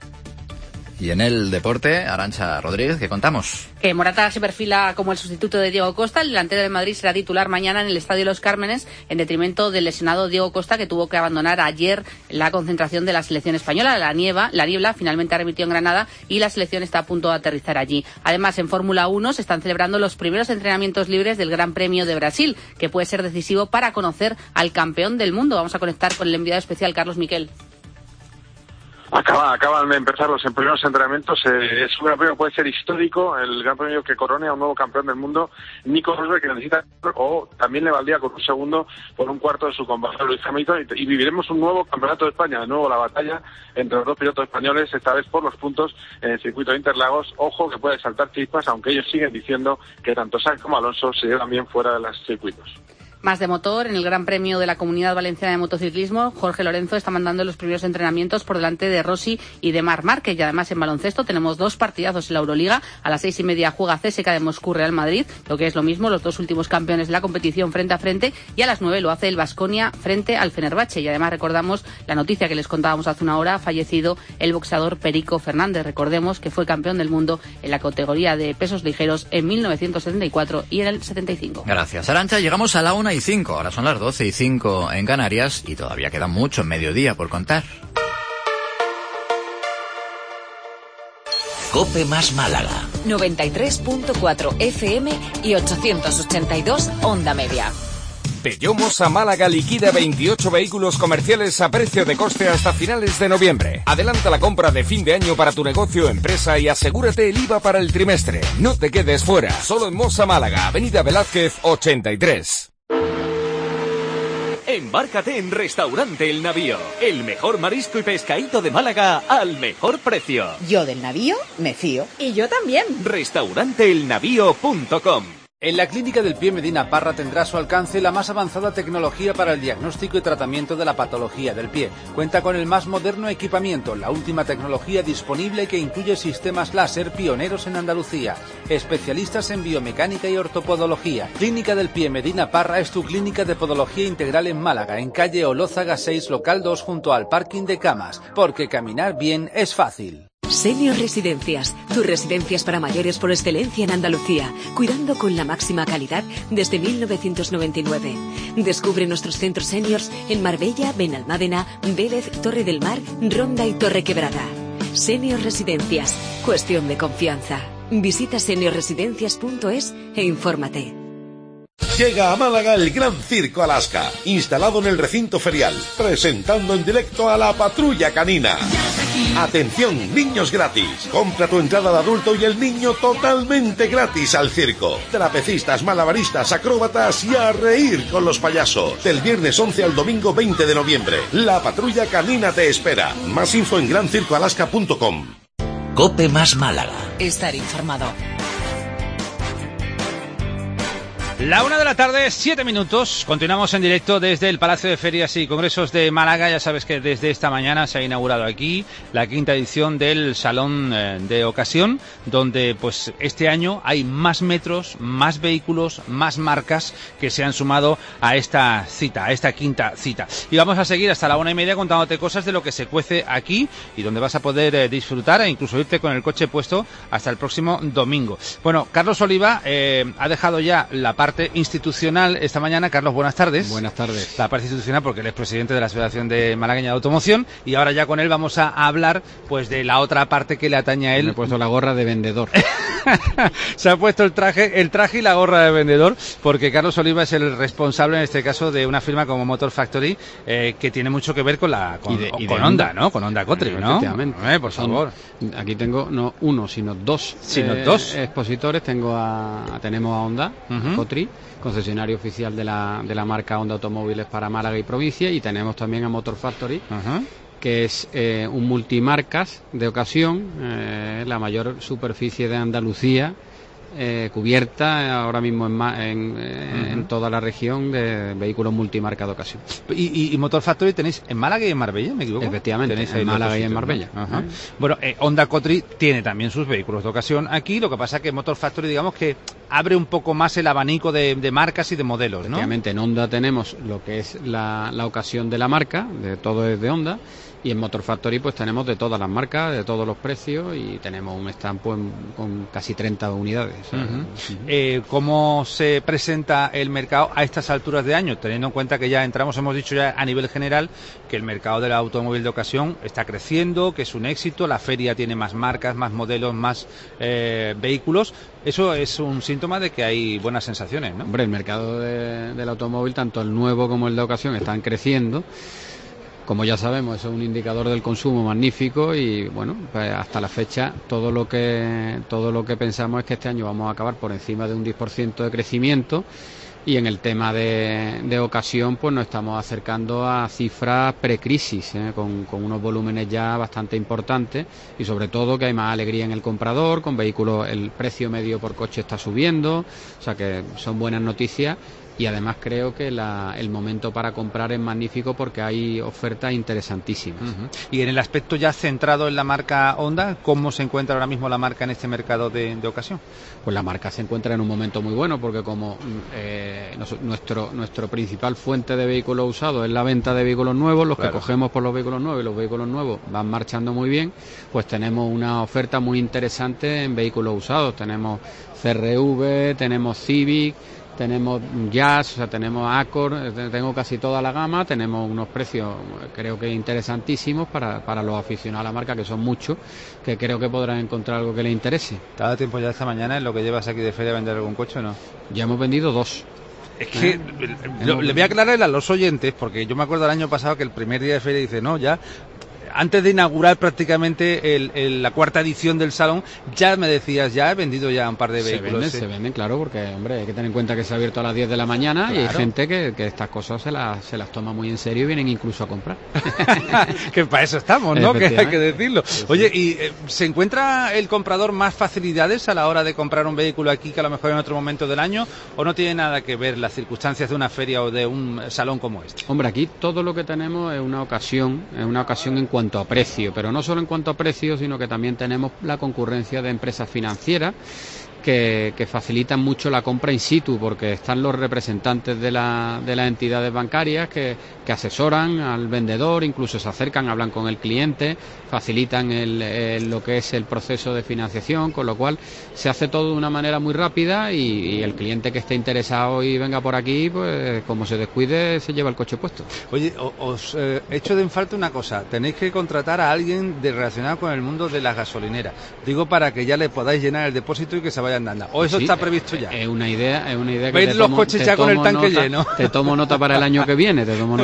Y en el deporte, Arantxa Rodríguez, ¿qué contamos? Que Morata se perfila como el sustituto de Diego Costa. El delantero del Madrid será titular mañana en el Estadio Los Cármenes, en detrimento del lesionado Diego Costa, que tuvo que abandonar ayer la concentración de la selección española. La niebla finalmente arremetió en Granada y la selección está a punto de aterrizar allí. Además, en Fórmula 1 se están celebrando los primeros entrenamientos libres del Gran Premio de Brasil, que puede ser decisivo para conocer al campeón del mundo. Vamos a conectar con el enviado especial Carlos Miquel. Acaban de empezar los primeros entrenamientos. Es un gran premio, puede ser histórico, el gran premio que corone a un nuevo campeón del mundo, Nico Rosberg, que necesita, o también le valdría con un segundo por un cuarto de su compañero Luis Hamilton, y viviremos un nuevo campeonato de España, de nuevo la batalla entre los dos pilotos españoles, esta vez por los puntos en el circuito de Interlagos. Ojo que puede saltar chispas, aunque ellos siguen diciendo que tanto Sainz como Alonso se llevan bien fuera de los circuitos. Más de motor, en el Gran Premio de la Comunidad Valenciana de Motociclismo, Jorge Lorenzo está mandando los primeros entrenamientos por delante de Rossi y de Marc Márquez. Y además en baloncesto tenemos 2 partidazos en la Euroliga. A las 6:30 juega CSKA de Moscú Real Madrid, lo que es lo mismo, los 2 últimos campeones de la competición frente a frente. Y a las 9 lo hace el Baskonia frente al Fenerbahce. Y además recordamos la noticia que les contábamos hace una hora, ha fallecido el boxeador Perico Fernández. Recordemos que fue campeón del mundo en la categoría de pesos ligeros en 1974 y en el 75. Gracias, Arantxa. Llegamos a la 1:05. Ahora son las 12:05 en Canarias y todavía queda mucho en mediodía por contar. COPE más Málaga. 93.4 FM y 882 onda media. Bellomosa Málaga liquida 28 vehículos comerciales a precio de coste hasta finales de noviembre. Adelanta la compra de fin de año para tu negocio o empresa y asegúrate el IVA para el trimestre. No te quedes fuera. Solo en Mosa Málaga, Avenida Velázquez 83. Embárcate en Restaurante El Navío. El mejor marisco y pescadito de Málaga al mejor precio. Yo del navío me fío. Y yo también. Restauranteelnavío.com. En la Clínica del Pie Medina Parra tendrá a su alcance la más avanzada tecnología para el diagnóstico y tratamiento de la patología del pie. Cuenta con el más moderno equipamiento, la última tecnología disponible que incluye sistemas láser pioneros en Andalucía. Especialistas en biomecánica y ortopodología. Clínica del Pie Medina Parra es tu clínica de podología integral en Málaga, en calle Olózaga 6, local 2, junto al parking de camas. Porque caminar bien es fácil. Senior Residencias, tus residencias para mayores por excelencia en Andalucía, cuidando con la máxima calidad desde 1999. Descubre nuestros centros seniors en Marbella, Benalmádena, Vélez, Torre del Mar, Ronda y Torrequebrada. Senior Residencias, cuestión de confianza. Visita seniorresidencias.es e infórmate. Llega a Málaga el Gran Circo Alaska, instalado en el recinto ferial, presentando en directo a la Patrulla Canina. Atención, niños gratis. Compra tu entrada de adulto y el niño totalmente gratis al circo. Trapecistas, malabaristas, acróbatas y a reír con los payasos. Del viernes 11 al domingo 20 de noviembre. La Patrulla Canina te espera. Más info en grancircoalaska.com. COPE más Málaga. Estar informado. La 1:00 7 minutos. Continuamos en directo desde el Palacio de Ferias y Congresos de Málaga. Ya sabes que desde esta mañana se ha inaugurado aquí la 5ª edición del Salón de Ocasión, donde pues este año hay más metros, más vehículos, más marcas que se han sumado a esta cita, a esta 5ª cita. Y vamos a seguir hasta la 1:30 contándote cosas de lo que se cuece aquí y donde vas a poder disfrutar e incluso irte con el coche puesto hasta el próximo domingo. Bueno, Carlos Oliva ha dejado ya la parte institucional esta mañana. Carlos, buenas tardes. Buenas tardes. La parte institucional porque él es presidente de la Asociación de Malagueña de Automoción y ahora ya con él vamos a hablar pues de la otra parte que le atañe a él. Me he puesto la gorra de vendedor. Se ha puesto el traje y la gorra de vendedor porque Carlos Oliva es el responsable en este caso de una firma como Motor Factory que tiene mucho que ver con Honda, ¿no? Con Honda Country, ¿no? Efectivamente. Por favor. Aquí tengo no uno, sino dos. Dos expositores. Tenemos a Honda Country, concesionario oficial de la marca Honda Automóviles para Málaga y provincia, y tenemos también a Motor Factory, que es un multimarcas de ocasión, la mayor superficie de Andalucía, cubierta ahora mismo en toda la región de vehículos multimarca de ocasión. ¿Y Motor Factory tenéis en Málaga y en Marbella, me equivoco? Efectivamente, tenéis en Málaga y en Marbella. ¿No? Bueno, Honda Country tiene también sus vehículos de ocasión aquí, lo que pasa es que Motor Factory digamos que abre un poco más el abanico de marcas y de modelos, ¿no? Efectivamente, en Honda tenemos lo que es la ocasión de la marca, de todo es de Honda. Y en Motor Factory pues tenemos de todas las marcas, de todos los precios y tenemos un stand pues, con casi 30 unidades. ¿Cómo se presenta el mercado a estas alturas de año? Teniendo en cuenta que ya entramos, hemos dicho ya a nivel general que el mercado del automóvil de ocasión está creciendo, que es un éxito, la feria tiene más marcas, más modelos, más vehículos. Eso es un síntoma de que hay buenas sensaciones, ¿no? Hombre, el mercado del automóvil, tanto el nuevo como el de ocasión, están creciendo Como ya sabemos, eso es un indicador del consumo magnífico y bueno, pues hasta la fecha todo lo que pensamos es que este año vamos a acabar por encima de un 10% de crecimiento. Y en el tema de ocasión, pues nos estamos acercando a cifras precrisis, con unos volúmenes ya bastante importantes y sobre todo que hay más alegría en el comprador, con vehículos el precio medio por coche está subiendo, o sea que son buenas noticias. Y además creo que el momento para comprar es magnífico porque hay ofertas interesantísimas. Y en el aspecto ya centrado en la marca Honda, ¿cómo se encuentra ahora mismo la marca en este mercado de ocasión? Pues la marca se encuentra en un momento muy bueno porque como nuestro principal fuente de vehículos usados es la venta de vehículos nuevos, los que cogemos por los vehículos nuevos y los vehículos nuevos van marchando muy bien, pues tenemos una oferta muy interesante en vehículos usados. Tenemos CR-V, tenemos Civic, tenemos Jazz, o sea, tenemos Accord, tengo casi toda la gama, tenemos unos precios creo que interesantísimos para los aficionados a la marca, que son muchos, que creo que podrán encontrar algo que les interese. ¿Te ha dado tiempo ya esta mañana en lo que llevas aquí de feria a vender algún coche o no? Ya hemos vendido 2. Es que le voy a aclarar a los oyentes, porque yo me acuerdo el año pasado que el primer día de feria dice, no, ya... Antes de inaugurar prácticamente la cuarta edición del salón, ya me decías, ya he vendido ya un par de vehículos. Se venden, claro, porque hombre, hay que tener en cuenta que se ha abierto a las 10 de la mañana, claro. Y hay gente que estas cosas se las toma muy en serio y vienen incluso a comprar. Que para eso estamos, ¿no? Que hay que decirlo. Oye, ¿y se encuentra el comprador más facilidades a la hora de comprar un vehículo aquí que a lo mejor en otro momento del año, o no tiene nada que ver las circunstancias de una feria o de un salón como este? Hombre, aquí todo lo que tenemos es una ocasión en cuanto a precio, pero no solo en cuanto a precio, sino que también tenemos la concurrencia de empresas financieras que facilitan mucho la compra in situ, porque están los representantes de las entidades bancarias que asesoran al vendedor, incluso se acercan, hablan con el cliente, facilitan lo que es el proceso de financiación, con lo cual se hace todo de una manera muy rápida y el cliente que esté interesado y venga por aquí, pues como se descuide, se lleva el coche puesto. Oye, os echo de en falta una cosa, tenéis que contratar a alguien relacionado con el mundo de las gasolineras, digo, para que ya le podáis llenar el depósito y que se vayan dando. ¿O eso está previsto ya? Es una idea que ¿veis los coches ya con el tanque lleno? Te tomo nota para el año que viene,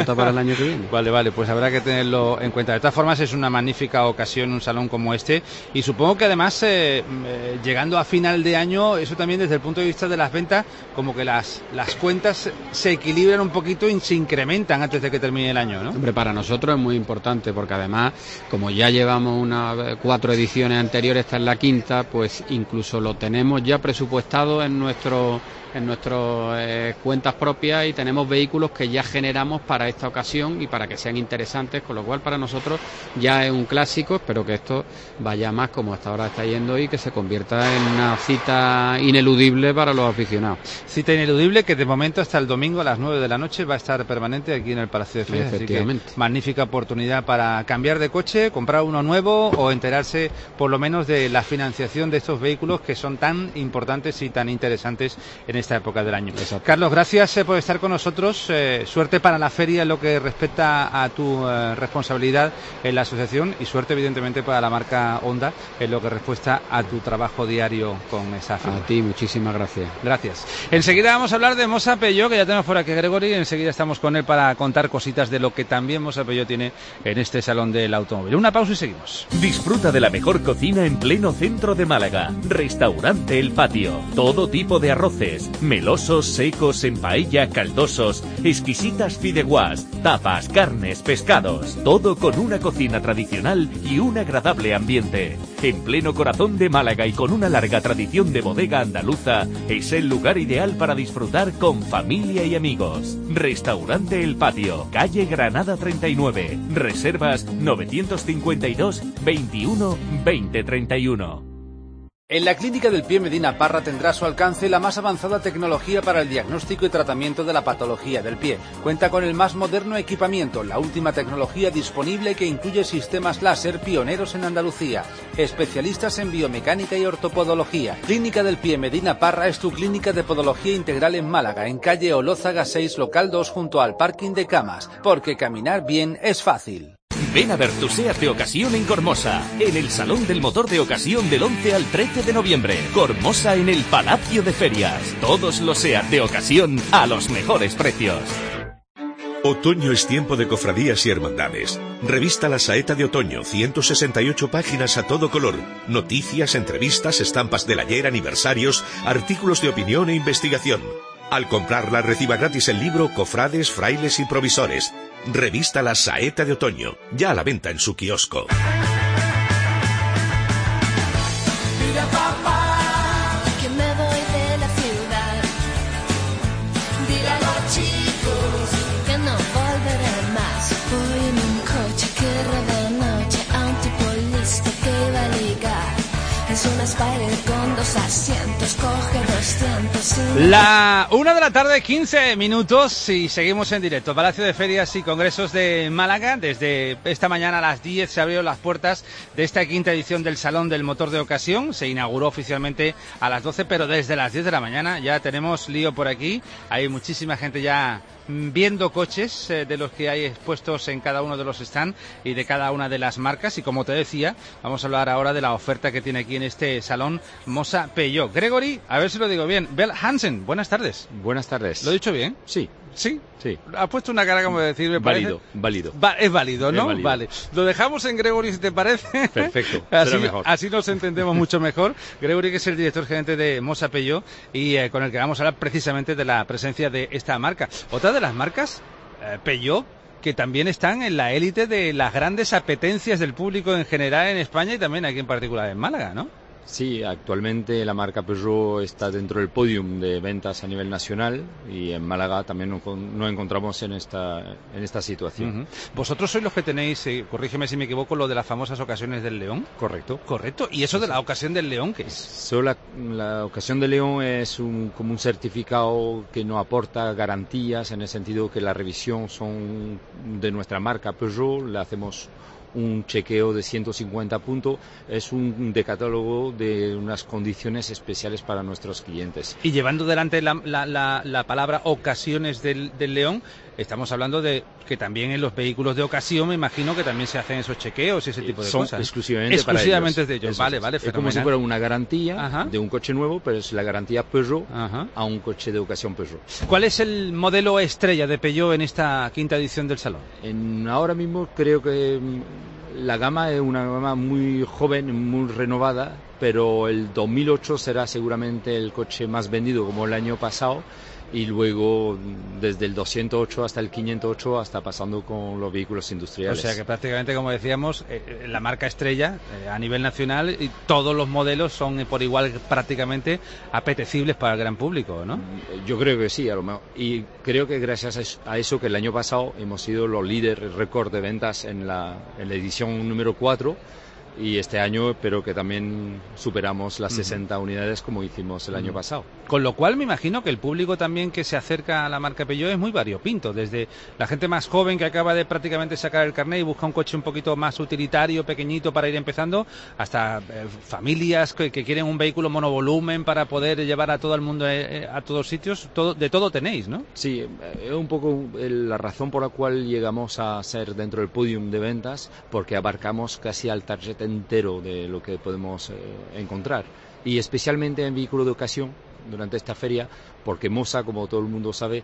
Vale, pues habrá que tenerlo en cuenta. De todas formas, es una magnífica ocasión un salón como este, y supongo que además llegando a final de año, eso también desde el punto de vista de las ventas, como que las cuentas se equilibran un poquito y se incrementan antes de que termine el año, ¿no? Hombre, para nosotros es muy importante, porque además, como ya llevamos 4 ediciones anteriores, esta es la quinta, pues incluso lo tenemos ya presupuestado en nuestras cuentas propias, y tenemos vehículos que ya generamos para esta ocasión y para que sean interesantes, con lo cual para nosotros ya es un clásico. Espero que esto vaya más como hasta ahora está yendo y que se convierta en una cita ineludible para los aficionados. Cita ineludible que de momento hasta el domingo a las 9 de la noche va a estar permanente aquí en el Palacio de Ferias. Efectivamente. Así que magnífica oportunidad para cambiar de coche, comprar uno nuevo o enterarse por lo menos de la financiación de estos vehículos que son tan importantes y tan interesantes en esta época del año. Exacto. Carlos, gracias por estar con nosotros. Suerte para la feria en lo que respecta a tu responsabilidad en la asociación, y suerte evidentemente para la marca Honda en lo que respecta a tu trabajo diario con esa firma. A ti, muchísimas gracias. Gracias. Enseguida vamos a hablar de Mosa Peugeot, que ya tenemos por aquí a Gregory, y enseguida estamos con él para contar cositas de lo que también Mosa Peugeot tiene en este salón del automóvil. Una pausa y seguimos. Disfruta de la mejor cocina en pleno centro de Málaga. Restaurante El Patio. Todo tipo de arroces, melosos, secos, en paella, caldosos, exquisitas fideuás, tapas, carnes, pescados. Todo con una cocina tradicional y un agradable ambiente. En pleno corazón de Málaga y con una larga tradición de bodega andaluza, es el lugar ideal para disfrutar con familia y amigos. Restaurante El Patio, calle Granada 39. Reservas 952 21 20 31. En la Clínica del Pie Medina Parra tendrá a su alcance la más avanzada tecnología para el diagnóstico y tratamiento de la patología del pie. Cuenta con el más moderno equipamiento, la última tecnología disponible que incluye sistemas láser pioneros en Andalucía. Especialistas en biomecánica y ortopodología. Clínica del Pie Medina Parra es tu clínica de podología integral en Málaga, en calle Olózaga 6, local 2, junto al parking de camas. Porque caminar bien es fácil. Ven a ver tu SEAT de ocasión en Cormosa, en el Salón del Motor de Ocasión del 11 al 13 de noviembre. Cormosa en el Palacio de Ferias. Todos los SEAT de ocasión a los mejores precios. Otoño es tiempo de cofradías y hermandades. Revista La Saeta de Otoño, 168 páginas a todo color. Noticias, entrevistas, estampas del ayer, aniversarios, artículos de opinión e investigación. Al comprarla reciba gratis el libro Cofrades, Frailes y Provisores. Revista La Saeta de Otoño, ya a la venta en su kiosco. Mira papá, que me voy de la ciudad. Dile a los chicos que no volveré más. Voy en un coche que roba noche a un tipo listo que va a ligar. Es una Spider con 2 asientos, coge 200 y... La 1 de la tarde, 15 minutos y seguimos en directo. Palacio de Ferias y Congresos de Málaga. Desde esta mañana a las 10 se abrieron las puertas de esta quinta edición del Salón del Motor de Ocasión. Se inauguró oficialmente a las 12, pero desde las 10 de la mañana ya tenemos lío por aquí. Hay muchísima gente ya viendo coches de los que hay expuestos en cada uno de los stands y de cada una de las marcas. Y como te decía, vamos a hablar ahora de la oferta que tiene aquí en este salón Mosa Peugeot. Gregory, a ver si lo digo bien, Bell Hansen, buenas tardes. Buenas tardes. ¿Lo he dicho bien? Sí. ¿Sí? Sí. Ha puesto una cara como de decir, me parece... Válido. Es válido, ¿no? Es válido. Vale. Lo dejamos en Gregory, si te parece. Perfecto. Así, mejor. así nos entendemos mucho mejor. Gregory, que es el director gerente de Mosa Peugeot y con el que vamos a hablar precisamente de la presencia de esta marca. Otra de las marcas, Peugeot, que también están en la élite de las grandes apetencias del público en general en España y también aquí en particular en Málaga, ¿no? Sí, actualmente la marca Peugeot está dentro del podium de ventas a nivel nacional y en Málaga también nos encontramos en esta situación. Uh-huh. Vosotros sois los que tenéis, corrígeme si me equivoco, lo de las famosas ocasiones del León. Correcto. Correcto. ¿Y eso de la ocasión del León qué es? La ocasión del León es como un certificado que nos aporta garantías en el sentido que la revisión son de nuestra marca Peugeot, le hacemos un chequeo de 150 puntos, es un decálogo de unas condiciones especiales para nuestros clientes. Y llevando delante la palabra ocasiones del León, estamos hablando de que también en los vehículos de ocasión me imagino que también se hacen esos chequeos y ese tipo de son cosas. Exclusivamente para ellos. de ellos. Vale, es fenomenal. como si fuera una garantía Ajá. de un coche nuevo, pero es la garantía Peugeot Ajá. a un coche de ocasión Peugeot. ¿Cuál es el modelo estrella de Peugeot en esta quinta edición del salón? Ahora mismo creo que la gama es una gama muy joven, muy renovada, pero el 2008 será seguramente el coche más vendido como el año pasado y luego desde el 208 hasta el 508 hasta pasando con los vehículos industriales. O sea que prácticamente, como decíamos, la marca estrella a nivel nacional y todos los modelos son por igual prácticamente apetecibles para el gran público, ¿no? Yo creo que sí, a lo mejor. Y creo que gracias a eso que el año pasado hemos sido los líderes récord de ventas en la edición número 4. Y este año espero que también superamos las 60 unidades como hicimos el año pasado. Con lo cual me imagino que el público también que se acerca a la marca Peugeot es muy variopinto, desde la gente más joven que acaba de prácticamente sacar el carnet y busca un coche un poquito más utilitario, pequeñito para ir empezando, hasta familias que quieren un vehículo monovolumen para poder llevar a todo el mundo a todos sitios. De todo tenéis, ¿no? Sí, es un poco la razón por la cual llegamos a ser dentro del podium de ventas, porque abarcamos casi al target entero de lo que podemos encontrar, y especialmente en vehículos de ocasión durante esta feria, porque Mosa, como todo el mundo sabe,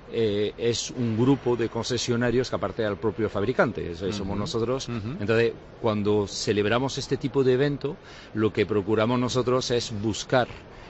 es un grupo de concesionarios que aparte del propio fabricante, eso somos nosotros. Entonces, cuando celebramos este tipo de evento, lo que procuramos nosotros es buscar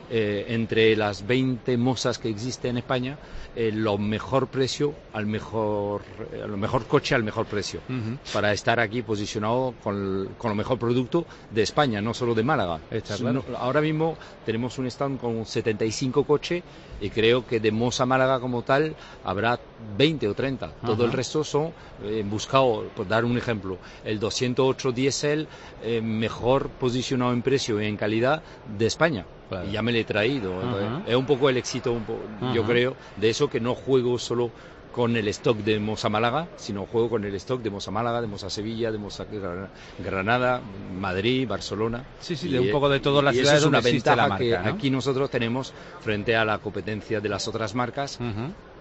entre las 20 Mosas que existen en España, lo mejor precio al mejor coche al mejor precio, para estar aquí posicionado con lo mejor producto de España, no solo de Málaga. Claro. Ahora mismo tenemos un stand con 75 coches y creo que de Mosa Málaga como tal habrá 20 o 30. Todo el resto son buscados, por dar un ejemplo, el 208 diésel mejor posicionado en precio y en calidad de España. Claro. Y ya me lo he traído. Es un poco el éxito, yo creo, de eso, que no juego solo con el stock de Mosa Málaga, sino juego con el stock de Mosa Málaga, de Mosa Sevilla, de Mosa Granada, Madrid, Barcelona. Sí, de un poco de todas las ciudades donde existe la marca, que ¿no? aquí nosotros tenemos frente a la competencia de las otras marcas,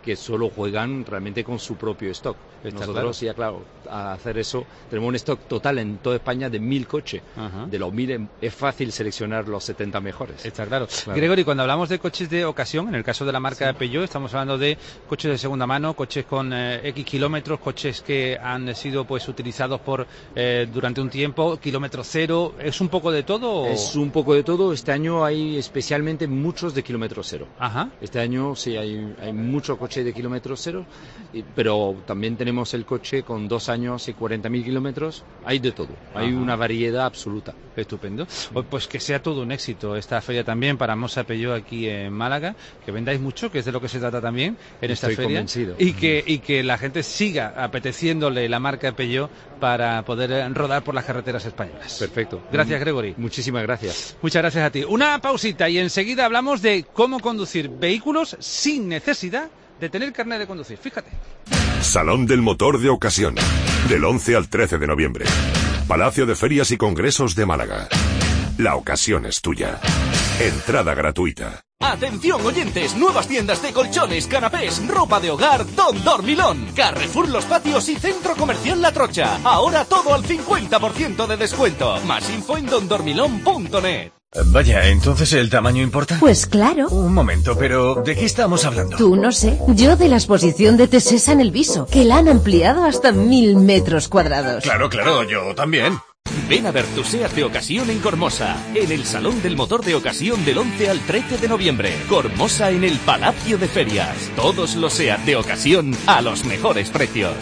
que solo juegan realmente con su propio stock. Nosotros, ya claro, al hacer eso, tenemos un stock total en toda España de 1.000 coches. De los 1.000 es fácil seleccionar los 70 mejores. Está claro. Gregory, cuando hablamos de coches de ocasión, en el caso de la marca Peugeot, estamos hablando de coches de segunda mano, coches con X kilómetros, coches que han sido pues utilizados por durante un tiempo, kilómetro cero. ¿Es un poco de todo? Es un poco de todo. Este año hay especialmente muchos de kilómetro cero. Este año sí hay muchos coches de kilómetro cero, pero también tenemos el coche con 2 años y 40.000 kilómetros. Hay de todo. Hay una variedad absoluta. Estupendo. Pues que sea todo un éxito esta feria también para Mosa Peugeot aquí en Málaga, que vendáis mucho, que es de lo que se trata también en esta feria. Convencido. Y que la gente siga apeteciéndole la marca Peugeot para poder rodar por las carreteras españolas. Perfecto. Gracias, Gregory. Muchísimas gracias. Muchas gracias a ti. Una pausita y enseguida hablamos de cómo conducir vehículos sin necesidad de tener carnet de conducir. Fíjate. Salón del Motor de Ocasión, del 11 al 13 de noviembre. Palacio de Ferias y Congresos de Málaga. La ocasión es tuya. Entrada gratuita. Atención oyentes, nuevas tiendas de colchones, canapés, ropa de hogar, Don Dormilón, Carrefour Los Patios y Centro Comercial La Trocha. Ahora todo al 50% de descuento. Más info en dondormilón.net. Vaya, ¿entonces el tamaño importa? Pues claro. Un momento, pero ¿de qué estamos hablando? Tú no sé. Yo de la exposición de Tesesa en el Viso, que la han ampliado hasta 1.000 metros cuadrados. Claro, yo también. Ven a ver tu SEAT de ocasión en Cormosa, en el Salón del Motor de Ocasión del 11 al 13 de noviembre. Cormosa en el Palacio de Ferias. Todos los SEAT de ocasión a los mejores precios.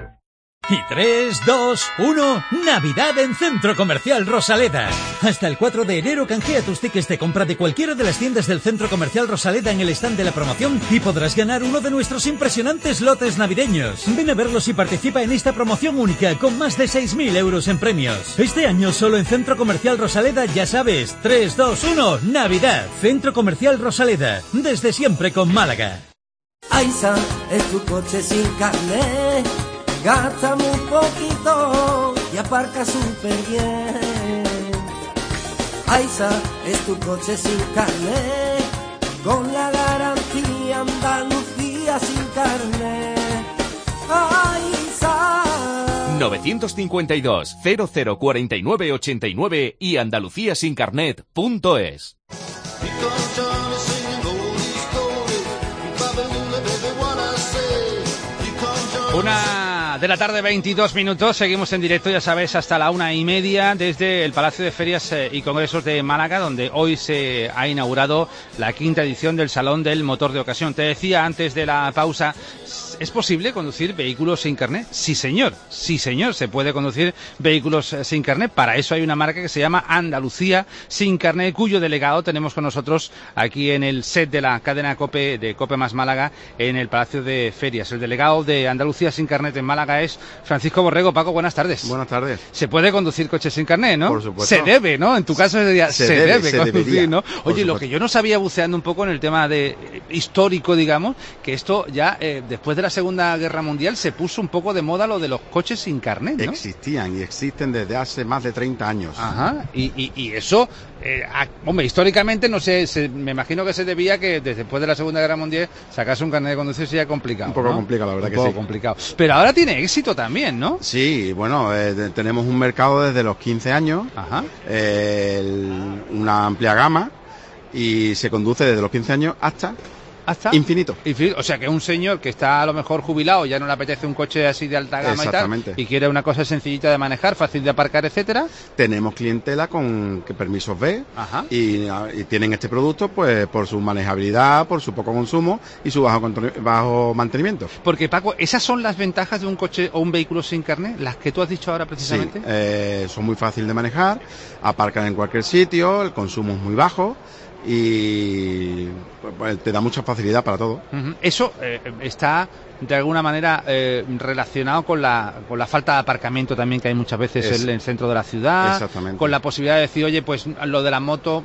Y 3, 2, 1, Navidad en Centro Comercial Rosaleda. Hasta el 4 de enero canjea tus tickets de compra de cualquiera de las tiendas del Centro Comercial Rosaleda en el stand de la promoción y podrás ganar uno de nuestros impresionantes lotes navideños. Ven a verlos y participa en esta promoción única con más de 6.000 euros en premios. Este año solo en Centro Comercial Rosaleda, ya sabes, 3, 2, 1, Navidad. Centro Comercial Rosaleda, desde siempre con Málaga. Aiza, es tu coche sin carnet. Gasta muy poquito y aparca súper bien. Aiza es tu coche sin carnet, con la garantía Andalucía sin carnet. Aiza. 952 0049 89 y andaluciasincarnet.es. Una de la tarde, 22 minutos, seguimos en directo, ya sabes, hasta la 1:30 desde el Palacio de Ferias y Congresos de Málaga, donde hoy se ha inaugurado la 5ª edición del Salón del Motor de Ocasión. Te decía antes de la pausa, ¿es posible conducir vehículos sin carnet? Sí, señor, se puede conducir vehículos sin carnet. Para eso hay una marca que se llama Andalucía Sin Carnet, cuyo delegado tenemos con nosotros aquí en el set de la cadena COPE, de COPE más Málaga, en el Palacio de Ferias. El delegado de Andalucía Sin Carnet en Málaga es Francisco Borrego. Paco, buenas tardes. Buenas tardes. Se puede conducir coches sin carnet, ¿no? Por supuesto. Se debe, ¿no? En tu caso se debe conducir, debería, ¿no? Oye, lo que yo no sabía, buceando un poco en el tema de histórico, digamos, que esto ya después de la Segunda Guerra Mundial se puso un poco de moda lo de los coches sin carnet, ¿no? Existían y existen desde hace más de 30 años. Ajá, y eso, hombre, históricamente, no sé, me imagino que se debía que después de la Segunda Guerra Mundial sacarse un carnet de conducir sería complicado, un poco, ¿no? complicado, la verdad que sí. Un poco complicado. Pero ahora tiene éxito también, ¿no? Sí, bueno, tenemos un mercado desde los 15 años, una amplia gama, y se conduce desde los 15 años hasta infinito. O sea, que un señor que está a lo mejor jubilado, ya no le apetece un coche así de alta gama y tal, y quiere una cosa sencillita de manejar, fácil de aparcar, etcétera. Tenemos clientela con permisos B y tienen este producto pues por su manejabilidad, por su poco consumo y su bajo mantenimiento. Porque, Paco, ¿esas son las ventajas de un coche o un vehículo sin carnet? ¿Las que tú has dicho ahora precisamente? Sí, son muy fáciles de manejar, aparcan en cualquier sitio, el consumo es muy bajo y pues, te da mucha facilidad para todo. Eso está de alguna manera relacionado con la falta de aparcamiento también que hay muchas veces en el centro de la ciudad. Exactamente. Con la posibilidad de decir, oye, pues lo de la moto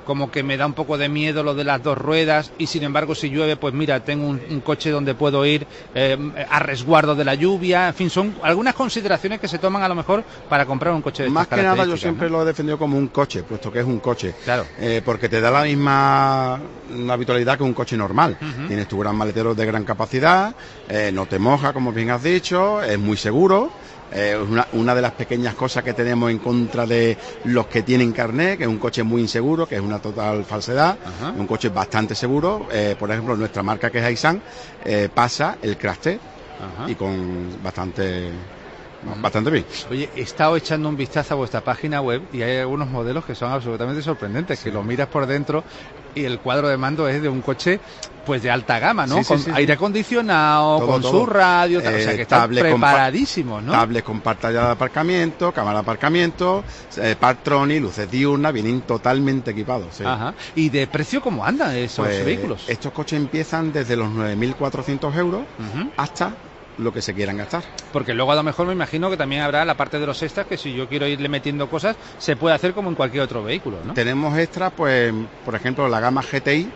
como que me da un poco de miedo lo de las dos ruedas, y sin embargo si llueve, pues mira, tengo un coche donde puedo ir a resguardo de la lluvia. En fin, son algunas consideraciones que se toman a lo mejor para comprar un coche de Más estas que nada yo características, siempre lo he defendido como un coche, puesto que es un coche. Claro. Porque te da la misma habitualidad que un coche normal. Tienes tu gran maletero de gran capacidad, no te moja, como bien has dicho, es muy seguro. Una de las pequeñas cosas que tenemos en contra de los que tienen carnet, que es un coche muy inseguro, que es una total falsedad. Un coche bastante seguro. Por ejemplo, nuestra marca, que es Aisan, pasa el crash test y con bastante bien. Oye, he estado echando un vistazo a vuestra página web y hay algunos modelos que son absolutamente sorprendentes, que lo miras por dentro y el cuadro de mando es de un coche pues de alta gama, ¿no? Con aire acondicionado, con su radio, o sea que están preparadísimos, ¿no? Tablets con pantalla de aparcamiento, cámara de aparcamiento, Parktronic, luces diurnas, vienen totalmente equipados. Sí. Ajá. ¿Y de precio cómo andan esos vehículos? Estos coches empiezan desde los 9.400 euros hasta lo que se quieran gastar. Porque luego a lo mejor me imagino que también habrá la parte de los extras, que si yo quiero irle metiendo cosas, se puede hacer como en cualquier otro vehículo, ¿no? Tenemos extras, pues, por ejemplo, la gama GTI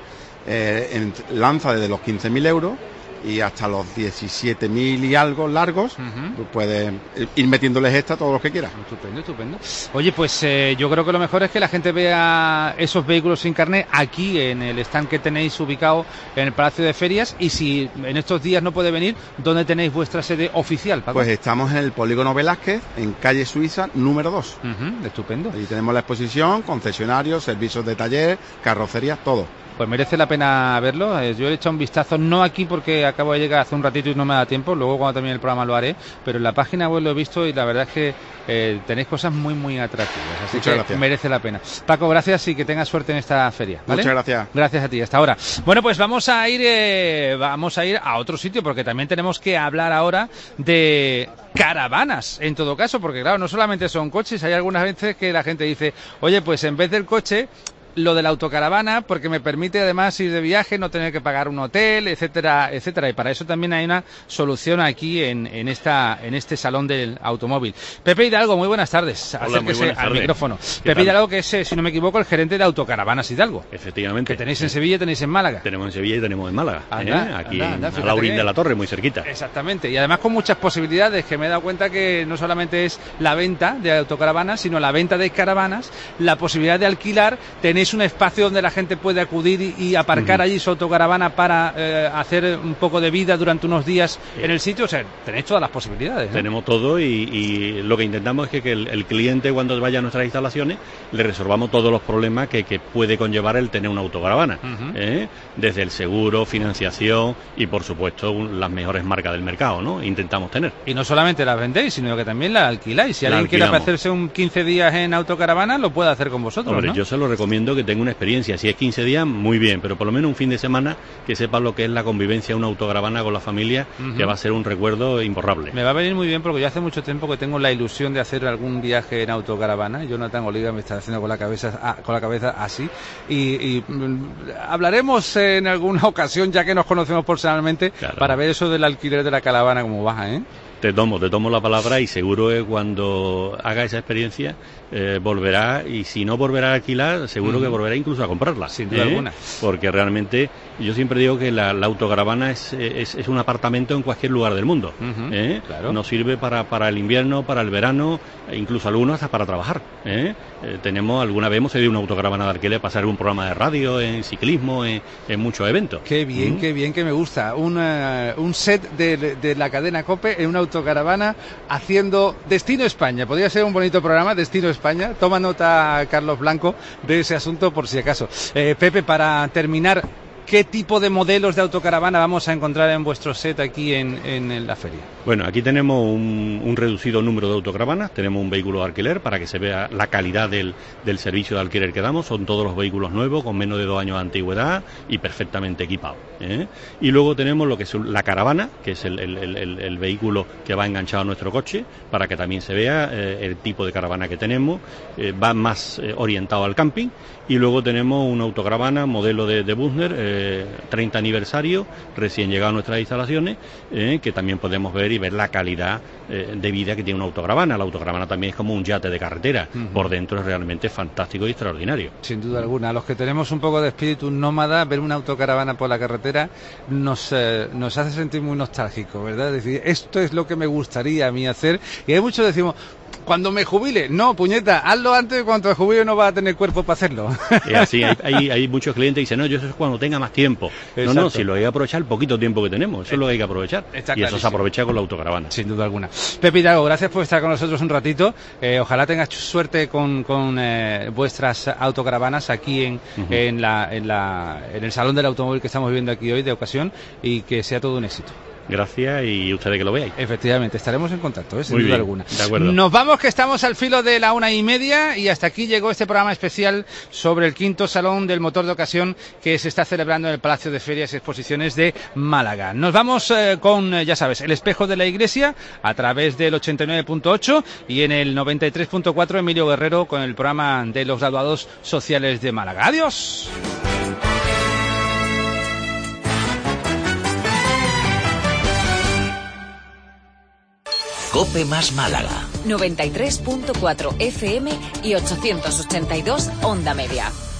lanza desde los 15.000 euros y hasta los 17.000 y algo largos, pues puedes ir metiéndoles extra todos los que quieras. Estupendo. Oye, pues yo creo que lo mejor es que la gente vea esos vehículos sin carnet aquí en el stand que tenéis ubicado en el Palacio de Ferias, y si en estos días no puede venir, ¿dónde tenéis vuestra sede oficial, Paco? Pues estamos en el Polígono Velázquez, en calle Suiza, número 2. Estupendo. Ahí tenemos la exposición, concesionarios, servicios de taller, carrocería, todo. Pues merece la pena verlo. Yo he echado un vistazo, no aquí porque acabo de llegar hace un ratito y no me da tiempo, luego cuando termine el programa lo haré, pero en la página web lo he visto y la verdad es que tenéis cosas muy, muy atractivas, así Muchas que gracias. Merece la pena. Paco, gracias y que tengas suerte en esta feria, ¿vale? Muchas gracias. Gracias a ti, hasta ahora. Bueno, pues vamos a ir a otro sitio, porque también tenemos que hablar ahora de caravanas, en todo caso, porque claro, no solamente son coches, hay algunas veces que la gente dice, oye, pues en vez del coche, lo de la autocaravana, porque me permite además ir de viaje, no tener que pagar un hotel, etcétera, etcétera, y para eso también hay una solución aquí en este salón del automóvil. Pepe Hidalgo, muy buenas tardes. Hola, muy buenas al tardes. micrófono. ¿Qué Pepe tal? Hidalgo, que es, si no me equivoco, el gerente de Autocaravanas Hidalgo. Efectivamente. Que tenéis en Sevilla y tenéis en Málaga. Tenemos en Sevilla y tenemos en Málaga. Aquí anda, a fíjate Laurín que- de la Torre, muy cerquita. Exactamente, y además con muchas posibilidades, que me he dado cuenta que no solamente es la venta de autocaravanas, sino la venta de caravanas, la posibilidad de alquilar, tenéis un espacio donde la gente puede acudir y aparcar allí su autocaravana para hacer un poco de vida durante unos días en el sitio, o sea, tenéis todas las posibilidades, ¿no? Tenemos todo y lo que intentamos es que el cliente, cuando vaya a nuestras instalaciones, le resolvamos todos los problemas que puede conllevar el tener una autocaravana. Desde el seguro, financiación y, por supuesto, las mejores marcas del mercado, ¿no? Intentamos tener. Y no solamente las vendéis, sino que también las alquiláis. Si La alguien quiere alquilamos. hacerse un 15 días en autocaravana, lo puede hacer con vosotros, Hombre, ¿no? yo se lo recomiendo que tenga una experiencia. Si es 15 días, muy bien, pero por lo menos un fin de semana que sepa lo que es la convivencia, una autocaravana con la familia, que va a ser un recuerdo imborrable. Me va a venir muy bien porque yo hace mucho tiempo que tengo la ilusión de hacer algún viaje en autocaravana. Jonathan Oliva me está haciendo con la cabeza así. Y hablaremos en alguna ocasión, ya que nos conocemos personalmente, para ver eso del alquiler de la caravana como baja, ¿eh? Te tomo la palabra y seguro que cuando haga esa experiencia volverá, y si no volverá a alquilar, seguro que volverá incluso a comprarla. Sin duda alguna. Porque realmente yo siempre digo que la autocaravana es un apartamento en cualquier lugar del mundo. Claro. Nos sirve para el invierno, para el verano, e incluso algunos hasta para trabajar. Alguna vez hemos cedido una autocaravana de alquiler para hacer un programa de radio, en ciclismo, en muchos eventos. Qué bien, qué bien, que me gusta. Un set de la cadena COPE en una autocaravana haciendo Destino España. Podría ser un bonito programa, Destino España. Toma nota, Carlos Blanco, de ese asunto por si acaso. Pepe, para terminar, ¿qué tipo de modelos de autocaravana vamos a encontrar en vuestro set aquí en la feria? Bueno, aquí tenemos un reducido número de autocaravanas, tenemos un vehículo de alquiler para que se vea la calidad del servicio de alquiler que damos, son todos los vehículos nuevos con menos de 2 años de antigüedad y perfectamente equipados. Y luego tenemos lo que es la caravana, que es el vehículo que va enganchado a nuestro coche, para que también se vea el tipo de caravana que tenemos, va más orientado al camping. Y luego tenemos una autocaravana modelo de Bussner, 30 aniversario, recién llegado a nuestras instalaciones, que también podemos ver y ver la calidad de vida que tiene una autocaravana. La autocaravana también es como un yate de carretera, por dentro es realmente fantástico y extraordinario. Sin duda alguna, los que tenemos un poco de espíritu nómada, ver una autocaravana por la carretera nos hace sentir muy nostálgico, ¿verdad? Es decir, esto es lo que me gustaría a mí hacer, y hay muchos decimos, cuando me jubile, no, puñeta, hazlo antes de cuando te jubile, no vas a tener cuerpo para hacerlo. Es así, hay muchos clientes que dicen, no, yo eso es cuando tenga más tiempo. Exacto. No, si lo hay que aprovechar el poquito tiempo que tenemos, eso es lo que hay que aprovechar. Y eso se aprovecha con la autocaravana. Sin duda alguna. Pepe Hidalgo, gracias por estar con nosotros un ratito. Ojalá tengas suerte con vuestras autocaravanas aquí en el Salón del Automóvil que estamos viviendo aquí hoy de ocasión, y que sea todo un éxito. Gracias, y ustedes que lo veáis. Efectivamente, estaremos en contacto, sin Muy duda bien, alguna. De acuerdo. Nos vamos, que estamos al filo de la 1:30, y hasta aquí llegó este programa especial sobre el 5º Salón del Motor de Ocasión que se está celebrando en el Palacio de Ferias y Exposiciones de Málaga. Nos vamos con, ya sabes, El Espejo de la Iglesia a través del 89.8 y en el 93.4 Emilio Guerrero con el programa de los graduados sociales de Málaga. ¡Adiós! COPE más Málaga. 93.4 FM y 882 Onda Media.